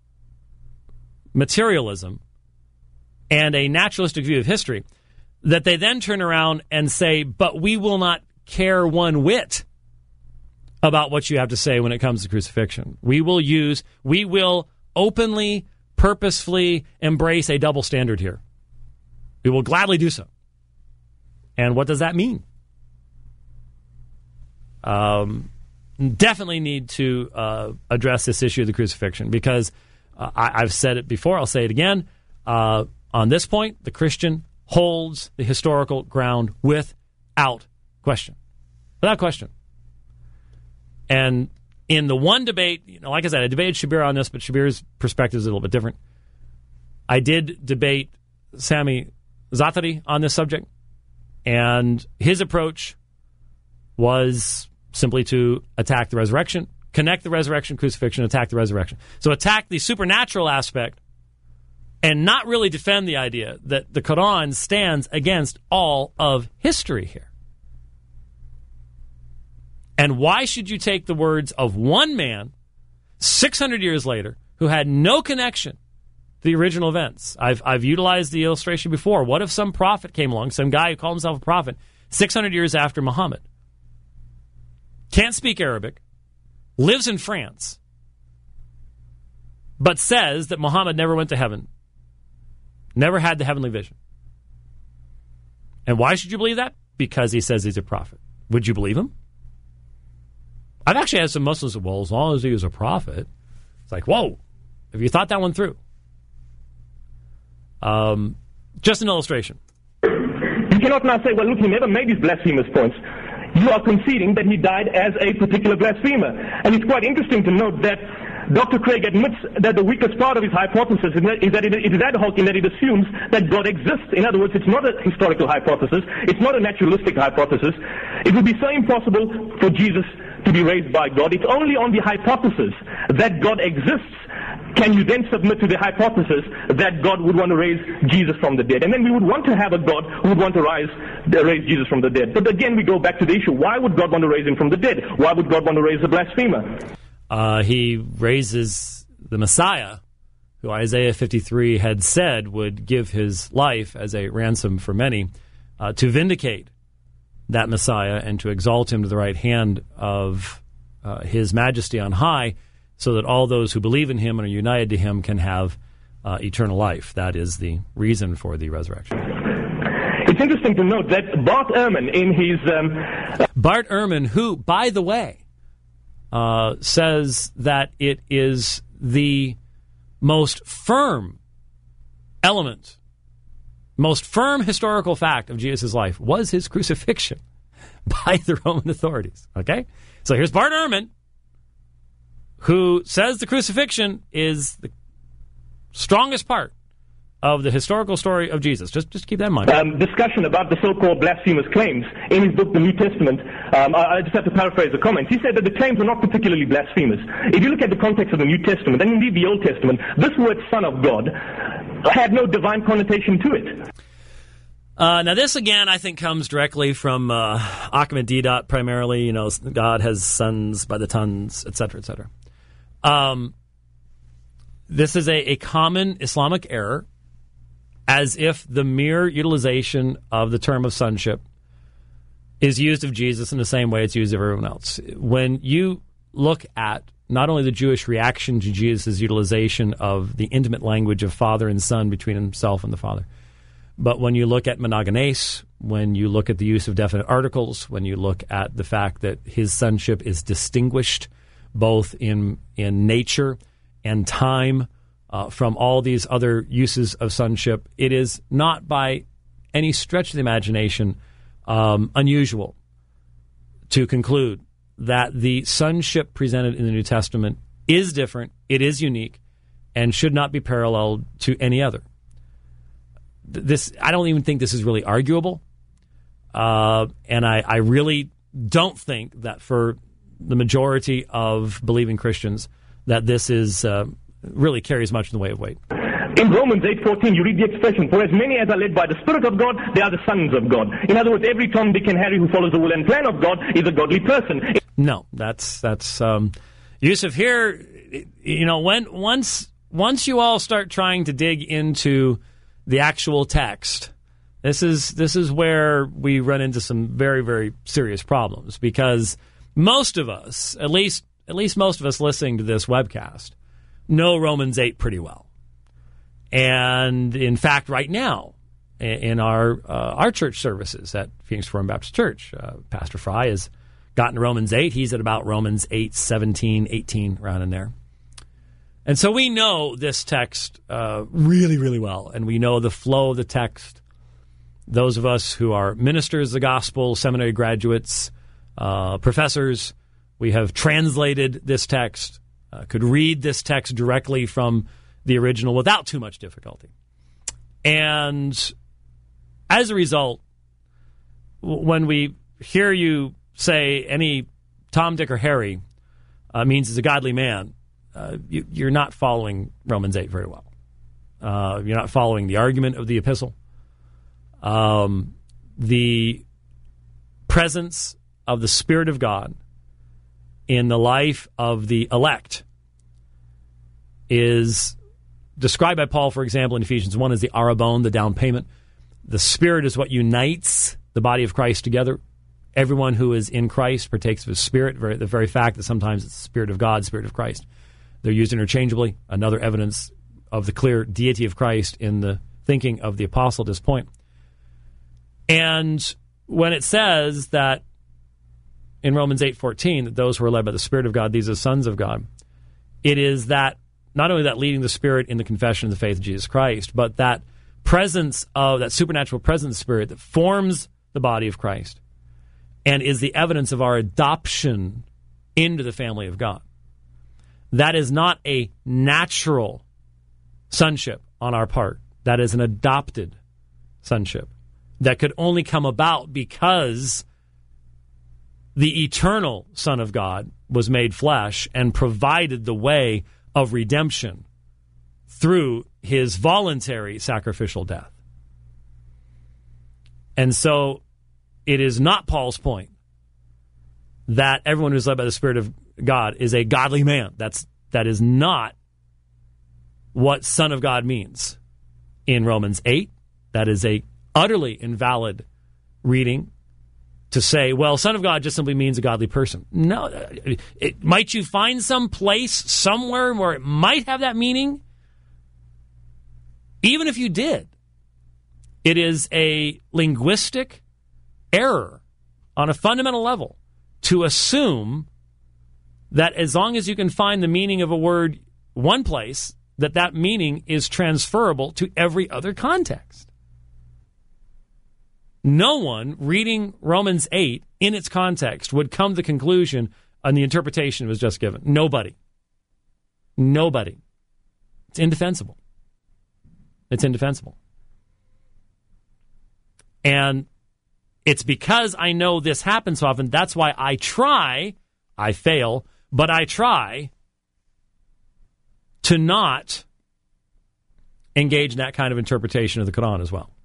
materialism and a naturalistic view of history, that they then turn around and say, but we will not care one whit about what you have to say when it comes to crucifixion. We will use, we will openly, purposefully embrace a double standard here. We will gladly do so. And what does that mean? Um, definitely need to uh, address this issue of the crucifixion, because uh, I, I've said it before, I'll say it again. Uh, on this point, the Christian holds the historical ground without question. Without question. And in the one debate, you know, like I said, I debated Shabir on this, but Shabir's perspective is a little bit different. I did debate Sami Zaatari on this subject, and his approach was simply to attack the resurrection, connect the resurrection, crucifixion, attack the resurrection. So attack the supernatural aspect and not really defend the idea that the Quran stands against all of history here. And why should you take the words of one man six hundred years later who had no connection to the original events? I've, I've utilized the illustration before. What if some prophet came along, some guy who called himself a prophet, six hundred years after Muhammad, can't speak Arabic, lives in France, but says that Muhammad never went to heaven, never had the heavenly vision. And why should you believe that? Because he says he's a prophet. Would you believe him? I've actually had some Muslims say, well, as long as he was a prophet. It's like, whoa, have you thought that one through? Um, just an illustration. You cannot now say, well, look, he never made his blasphemous points. You are conceding that he died as a particular blasphemer. And it's quite interesting to note that Doctor Craig admits that the weakest part of his hypothesis is that, is that it, it is ad hoc in that it assumes that God exists. In other words, it's not a historical hypothesis. It's not a naturalistic hypothesis. It would be so impossible for Jesus to be raised by God. It's only on the hypothesis that God exists can you then submit to the hypothesis that God would want to raise Jesus from the dead. And then we would want to have a God who would want to rise, uh, raise Jesus from the dead. But again, we go back to the issue. Why would God want to raise him from the dead? Why would God want to raise a blasphemer? Uh, he raises the Messiah, who Isaiah fifty-three had said would give his life as a ransom for many, uh, to vindicate that Messiah and to exalt him to the right hand of uh, his majesty on high, so that all those who believe in him and are united to him can have uh, eternal life. That is the reason for the resurrection. It's interesting to note that Bart Ehrman in his... Um... Bart Ehrman, who, by the way, uh, says that it is the most firm element, most firm historical fact of Jesus' life was his crucifixion by the Roman authorities. Okay? So here's Bart Ehrman, who says the crucifixion is the strongest part of the historical story of Jesus. Just just keep that in mind. Um, discussion about the so-called blasphemous claims in his book, The New Testament. Um, I, I just have to paraphrase the comments. He said that the claims were not particularly blasphemous. If you look at the context of the New Testament, and indeed the Old Testament, this word Son of God had no divine connotation to it. Uh, now, this, again, I think comes directly from uh, Ahmadiyya primarily. You know, God has sons by the tons, et cetera, et cetera. Um, this is a, a common Islamic error, as if the mere utilization of the term of sonship is used of Jesus in the same way it's used of everyone else. When you look at not only the Jewish reaction to Jesus' utilization of the intimate language of father and son between himself and the Father, but when you look at monogenes, when you look at the use of definite articles, when you look at the fact that his sonship is distinguished both in in nature and time uh, from all these other uses of sonship, it is not by any stretch of the imagination um, unusual to conclude that the sonship presented in the New Testament is different, it is unique, and should not be paralleled to any other. This, I don't even think this is really arguable, uh, and I, I really don't think that for the majority of believing Christians that this is uh, really carries much in the way of weight. In Romans eight fourteen, you read the expression, for as many as are led by the Spirit of God, they are the sons of God. In other words, every Tom, Dick, and Harry who follows the will and plan of God is a godly person. No, that's, that's um, Yusuf, here, you know, when once once you all start trying to dig into the actual text, this is this is where we run into some very, very serious problems, because most of us, at least at least most of us listening to this webcast, know Romans eight pretty well. And in fact, right now, in our uh, our church services at Phoenix Reformed Baptist Church, uh, Pastor Fry has gotten to Romans eight. He's at about Romans eight, seventeen, eighteen, around in there. And so we know this text uh, really, really well, and we know the flow of the text. Those of us who are ministers of the gospel, seminary graduates, uh, professors, we have translated this text, uh, could read this text directly from the original without too much difficulty. And as a result, when we hear you say any Tom, Dick, or Harry uh, means he's a godly man, uh, you, you're not following Romans eight very well. Uh, you're not following the argument of the epistle. Um, the presence of the Spirit of God in the life of the elect is described by Paul, for example, in Ephesians one as the arabon, the down payment. The Spirit is what unites the body of Christ together. Everyone who is in Christ partakes of His Spirit. The very fact that sometimes it's the Spirit of God, Spirit of Christ. They're used interchangeably. Another evidence of the clear deity of Christ in the thinking of the apostle at this point. And when it says that in Romans eight fourteen, that those who are led by the Spirit of God, these are the sons of God, it is that not only that leading the Spirit in the confession of the faith of Jesus Christ, but that presence of, that supernatural presence of the Spirit that forms the body of Christ and is the evidence of our adoption into the family of God. That is not a natural sonship on our part. That is an adopted sonship that could only come about because the eternal Son of God was made flesh and provided the way of redemption through his voluntary sacrificial death. And so it is not Paul's point that everyone who is led by the Spirit of God is a godly man. That's that is not what Son of God means in Romans eight. That is a utterly invalid reading to say, well, Son of God just simply means a godly person. No, it, it, might you find some place somewhere where it might have that meaning? Even if you did, it is a linguistic error on a fundamental level to assume that as long as you can find the meaning of a word one place, that that meaning is transferable to every other context. No one reading Romans eight in its context would come to the conclusion on the interpretation was just given. Nobody. Nobody. It's indefensible. It's indefensible. And it's because I know this happens so often, that's why I try, I fail, but I try to not engage in that kind of interpretation of the Quran as well.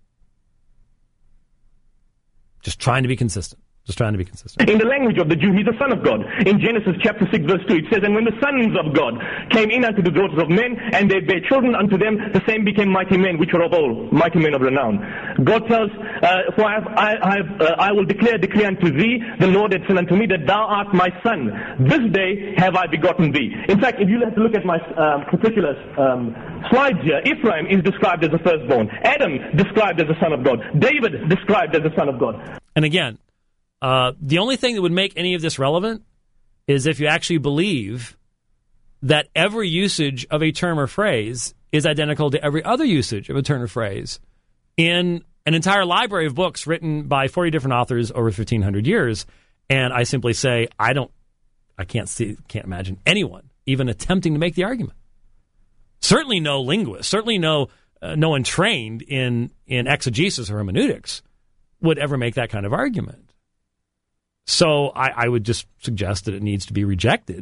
Just trying to be consistent. Just trying to be consistent. In the language of the Jew, he's the Son of God. In Genesis chapter six, verse two, it says, and when the sons of God came in unto the daughters of men, and they bare children unto them, the same became mighty men, which were of old, mighty men of renown. God tells, uh, for I, have, I, I, have, uh, I will declare, declare unto thee, the Lord hath said unto me, that thou art my son. This day have I begotten thee. In fact, if you have to look at my um, particular um, slides here, Ephraim is described as the firstborn. Adam described as the son of God. David described as the son of God. And again, Uh, the only thing that would make any of this relevant is if you actually believe that every usage of a term or phrase is identical to every other usage of a term or phrase in an entire library of books written by forty different authors over fifteen hundred years. And I simply say, I don't, I can't see, can't imagine anyone even attempting to make the argument. Certainly no linguist, certainly no, uh, no one trained in, in exegesis or hermeneutics would ever make that kind of argument. So I, I would just suggest that it needs to be rejected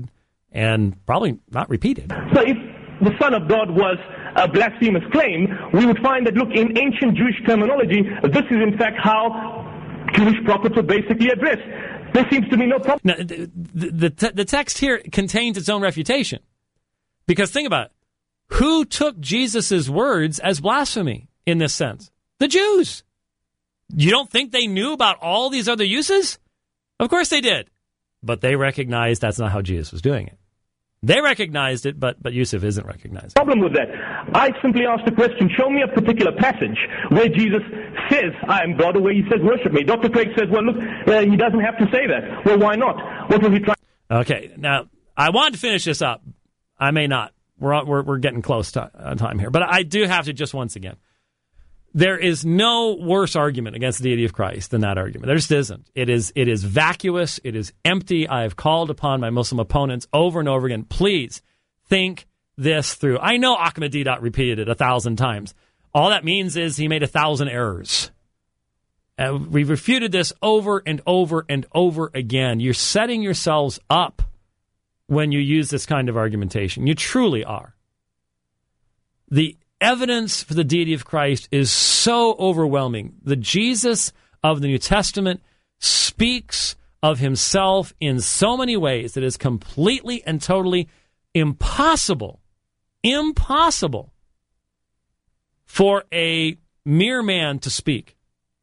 and probably not repeated. So if the Son of God was a blasphemous claim, we would find that, look, in ancient Jewish terminology, this is in fact how Jewish prophets were basically addressed. There seems to be no problem. Now, the, the, the, the text here contains its own refutation. Because think about it. Who took Jesus' words as blasphemy in this sense? The Jews. You don't think they knew about all these other uses? Of course they did. But they recognized that's not how Jesus was doing it. They recognized it, but but Yusuf isn't recognizing it. Problem with that. I simply asked the question, show me a particular passage where Jesus says, I am God, or where he says, worship me. Doctor Craig says, well, look, uh, he doesn't have to say that. Well, why not? What was he trying? Okay, now, I wanted to finish this up. I may not. We're on, we're, we're getting close to on time here. But I do have to just once again. There is no worse argument against the deity of Christ than that argument. There just isn't. It is it is vacuous. It is empty. I have called upon my Muslim opponents over and over again. Please think this through. I know Ahmadiyya repeated it a thousand times. All that means is he made a thousand errors. Uh, we've refuted this over and over and over again. You're setting yourselves up when you use this kind of argumentation. You truly are. The evidence for the deity of Christ is so overwhelming. The Jesus of the New Testament speaks of himself in so many ways that it is completely and totally impossible, impossible for a mere man to speak.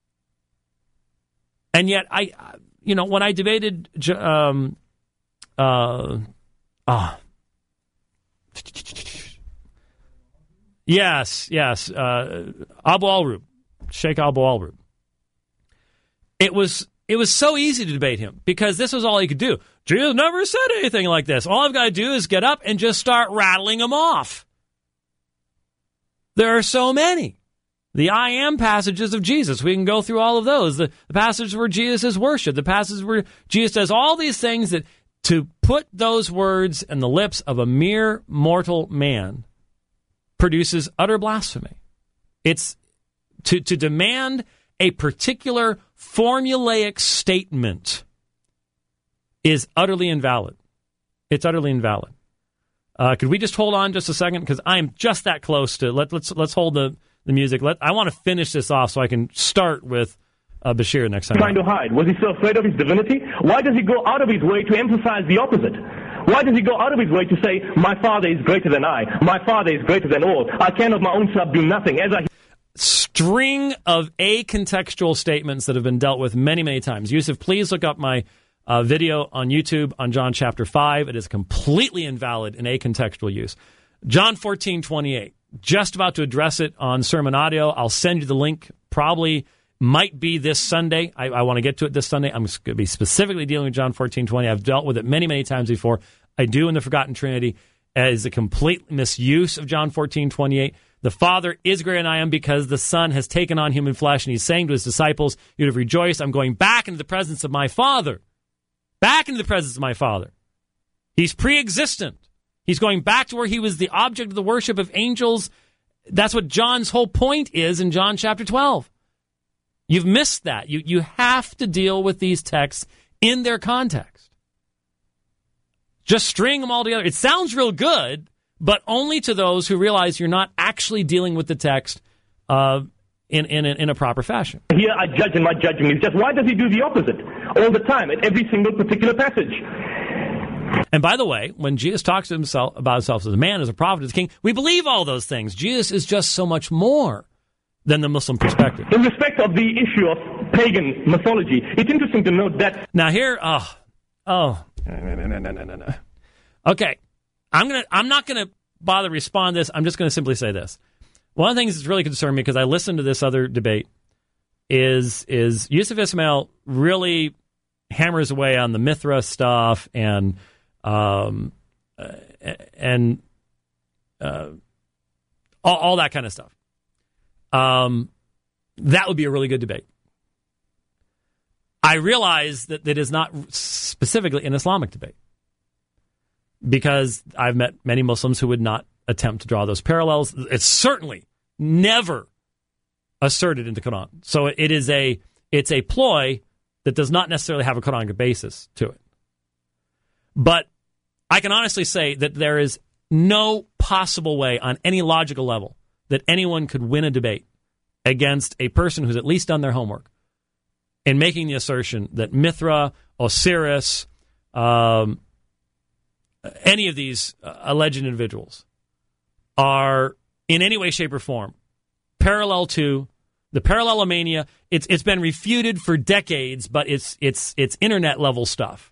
And yet, I, you know, when I debated, um, uh, ah, Yes, yes. Uh, Abu al-Rub, Sheikh Abu al-Rub. It was it was so easy to debate him because this was all he could do. Jesus never said anything like this. All I've got to do is get up and just start rattling them off. There are so many. The I am passages of Jesus. We can go through all of those. The, the passages where Jesus is worshipped. The passages where Jesus does all these things that to put those words in the lips of a mere mortal man produces utter blasphemy. It's to, to demand a particular formulaic statement is utterly invalid. It's utterly invalid. Uh, could we just hold on just a second? Because I'm just that close to let, let's let's hold the, the music. Let I want to finish this off so I can start with uh, Bashir next time. Trying to hide. Was he so afraid of his divinity? Why does he go out of his way to emphasize the opposite? Why does he go out of his way to say, my Father is greater than I, my Father is greater than all, I can of my own self do nothing, as I... String of acontextual statements that have been dealt with many, many times. Yusuf, please look up my uh, video on YouTube on John chapter five. It is completely invalid in acontextual use. John fourteen twenty-eight, just about to address it on Sermon Audio. I'll send you the link, probably might be this Sunday. I, I want to get to it this Sunday. I'm going to be specifically dealing with John fourteen twenty. I've dealt with it many, many times before. I do in the Forgotten Trinity as a complete misuse of John fourteen twenty-eight. The Father is greater than I am because the Son has taken on human flesh, and he's saying to his disciples, you'd have rejoiced. I'm going back into the presence of my Father. Back into the presence of my Father. He's pre-existent. He's going back to where he was the object of the worship of angels. That's what John's whole point is in John chapter twelve. You've missed that. You you have to deal with these texts in their context. Just string them all together. It sounds real good, but only to those who realize you're not actually dealing with the text uh, in, in, in a proper fashion. Here I judge, and my judgment is just, why does he do the opposite all the time at every single particular passage? And by the way, when Jesus talks to himself about himself as a man, as a prophet, as a king, we believe all those things. Jesus is just so much more than the Muslim perspective. In respect of the issue of pagan mythology, it's interesting to note that... Now here, oh, oh, no, no, no, no, no, no. Okay, I'm gonna, I'm not going to bother respond to this. I'm just going to simply say this. One of the things that's really concerned me, because I listened to this other debate, is is Yusuf Ismail really hammers away on the Mithra stuff and um uh, and uh, all, all that kind of stuff. Um, that would be a really good debate. I realize that that is not specifically an Islamic debate, because I've met many Muslims who would not attempt to draw those parallels. It's certainly never asserted in the Quran. So it is a it's a ploy that does not necessarily have a Quranic basis to it. But I can honestly say that there is no possible way on any logical level that anyone could win a debate against a person who's at least done their homework in making the assertion that Mithra, Osiris, um, any of these uh, alleged individuals are in any way, shape, or form parallel to the parallelomania. It's it's been refuted for decades, but it's it's it's internet level stuff,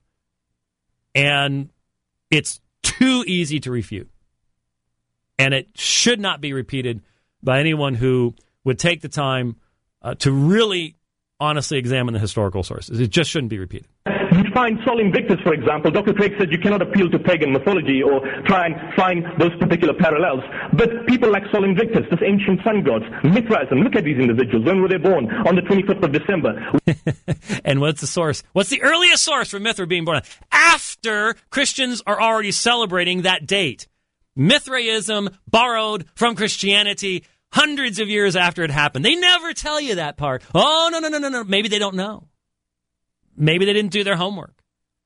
and it's too easy to refute, and it should not be repeated by anyone who would take the time uh, to really honestly examine the historical sources. It just shouldn't be repeated. You find Sol Invictus, for example. Doctor Craig said you cannot appeal to pagan mythology or try and find those particular parallels. But people like Sol Invictus, this ancient sun gods, Mithraism, look at these individuals. When were they born? On the twenty-fifth of December. And what's the source? What's the earliest source for Mithra being born? After Christians are already celebrating that date. Mithraism borrowed from Christianity hundreds of years after it happened. They never tell you that part. Oh, no, no, no, no, no. Maybe they don't know. Maybe they didn't do their homework.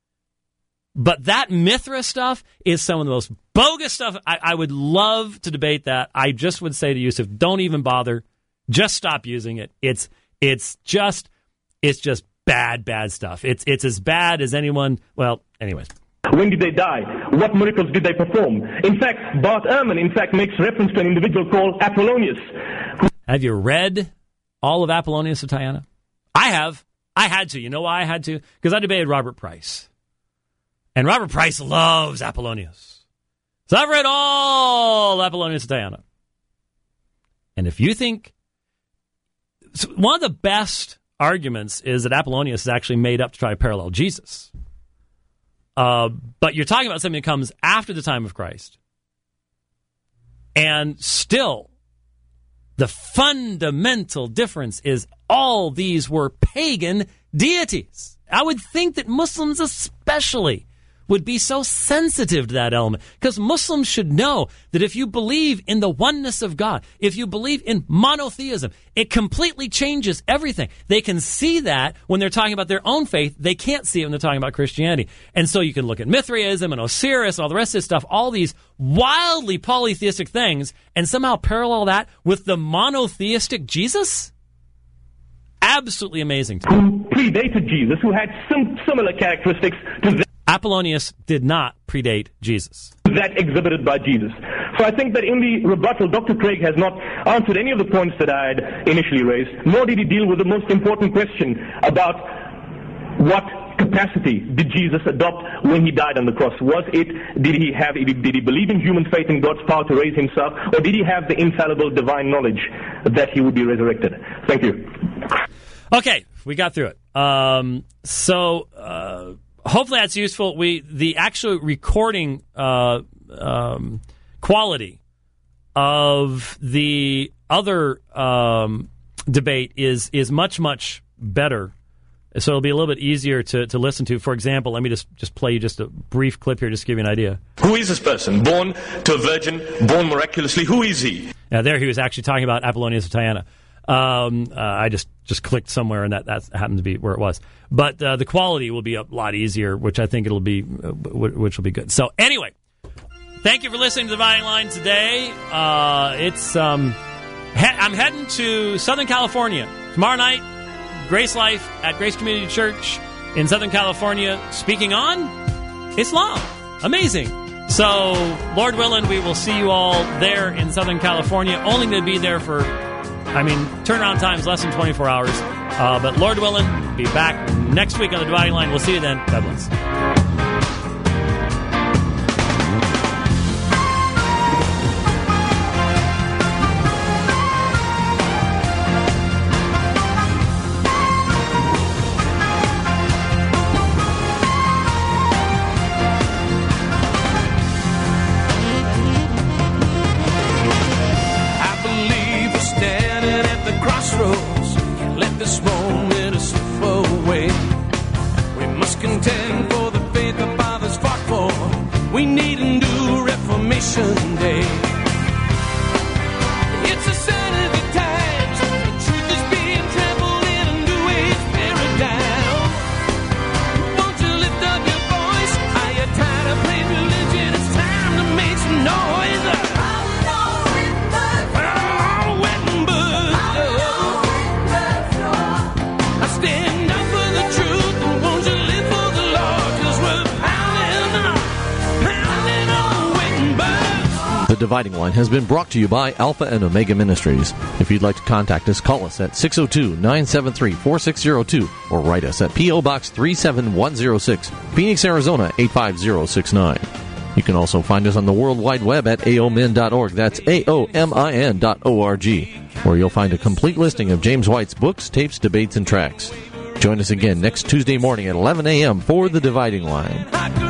But that Mithra stuff is some of the most bogus stuff. I, I would love to debate that. I just would say to Yusuf, don't even bother. Just stop using it. It's it's just it's just bad, bad stuff. It's it's as bad as anyone. Well, anyways. When did they die? What miracles did they perform? In fact, Bart Ehrman, in fact, makes reference to an individual called Apollonius. Have you read all of Apollonius of Tyana? I have. I had to. You know why I had to? Because I debated Robert Price. And Robert Price loves Apollonius. So I've read all Apollonius of Tyana. And if you think... So one of the best arguments is that Apollonius is actually made up to try to parallel Jesus. Uh, but you're talking about something that comes after the time of Christ. And still, the fundamental difference is all these were pagan deities. I would think that Muslims especially would be so sensitive to that element, because Muslims should know that if you believe in the oneness of God, if you believe in monotheism, it completely changes everything. They can see that when they're talking about their own faith. They can't see it when they're talking about Christianity. And so you can look at Mithraism and Osiris and all the rest of this stuff, all these wildly polytheistic things, and somehow parallel that with the monotheistic Jesus? Absolutely amazing to me. Who predated Jesus, who had some similar characteristics to that. Apollonius did not predate Jesus. That exhibited by Jesus. So I think that in the rebuttal, Doctor Craig has not answered any of the points that I had initially raised, nor did he deal with the most important question about what capacity did Jesus adopt when he died on the cross. Was it, did he have, did he believe in human faith in God's power to raise himself, or did he have the infallible divine knowledge that he would be resurrected? Thank you. Okay, we got through it. Um, so... Uh, Hopefully that's useful. We the actual recording uh, um, quality of the other um, debate is is much much better, so it'll be a little bit easier to, to listen to. For example, let me just just play you just a brief clip here, just to give you an idea. Who is this person? Born to a virgin, born miraculously. Who is he? Now there he was actually talking about Apollonius of Tyana. Um, uh, I just, just clicked somewhere, and that, that happened to be where it was. But uh, the quality will be a lot easier, which I think it'll be, uh, which will be good. So anyway, thank you for listening to The Dividing Line today. Uh, it's um, he- I'm heading to Southern California tomorrow night. Grace Life at Grace Community Church in Southern California, speaking on Islam. Amazing. So, Lord willing, we will see you all there in Southern California. Only going to be there for, I mean, turnaround time is less than twenty-four hours. Uh, but Lord willing, be back next week on The Dividing Line. We'll see you then. God bless. We need a new Reformation Day. It's a sign of the times. The truth is being trampled in a new age paradigm. Won't you lift up your voice? Are you tired of playing religion? Dividing Line has been brought to you by Alpha and Omega Ministries. If you'd like to contact us, call us at six oh two, nine seven three, four six oh two or write us at P O. Box three seven one oh six, Phoenix, Arizona eight five zero six nine. You can also find us on the World Wide Web at A O M I N dot org. That's A O M I N dot O R G, where you'll find a complete listing of James White's books, tapes, debates, and tracks. Join us again next Tuesday morning at eleven a.m. for The Dividing Line.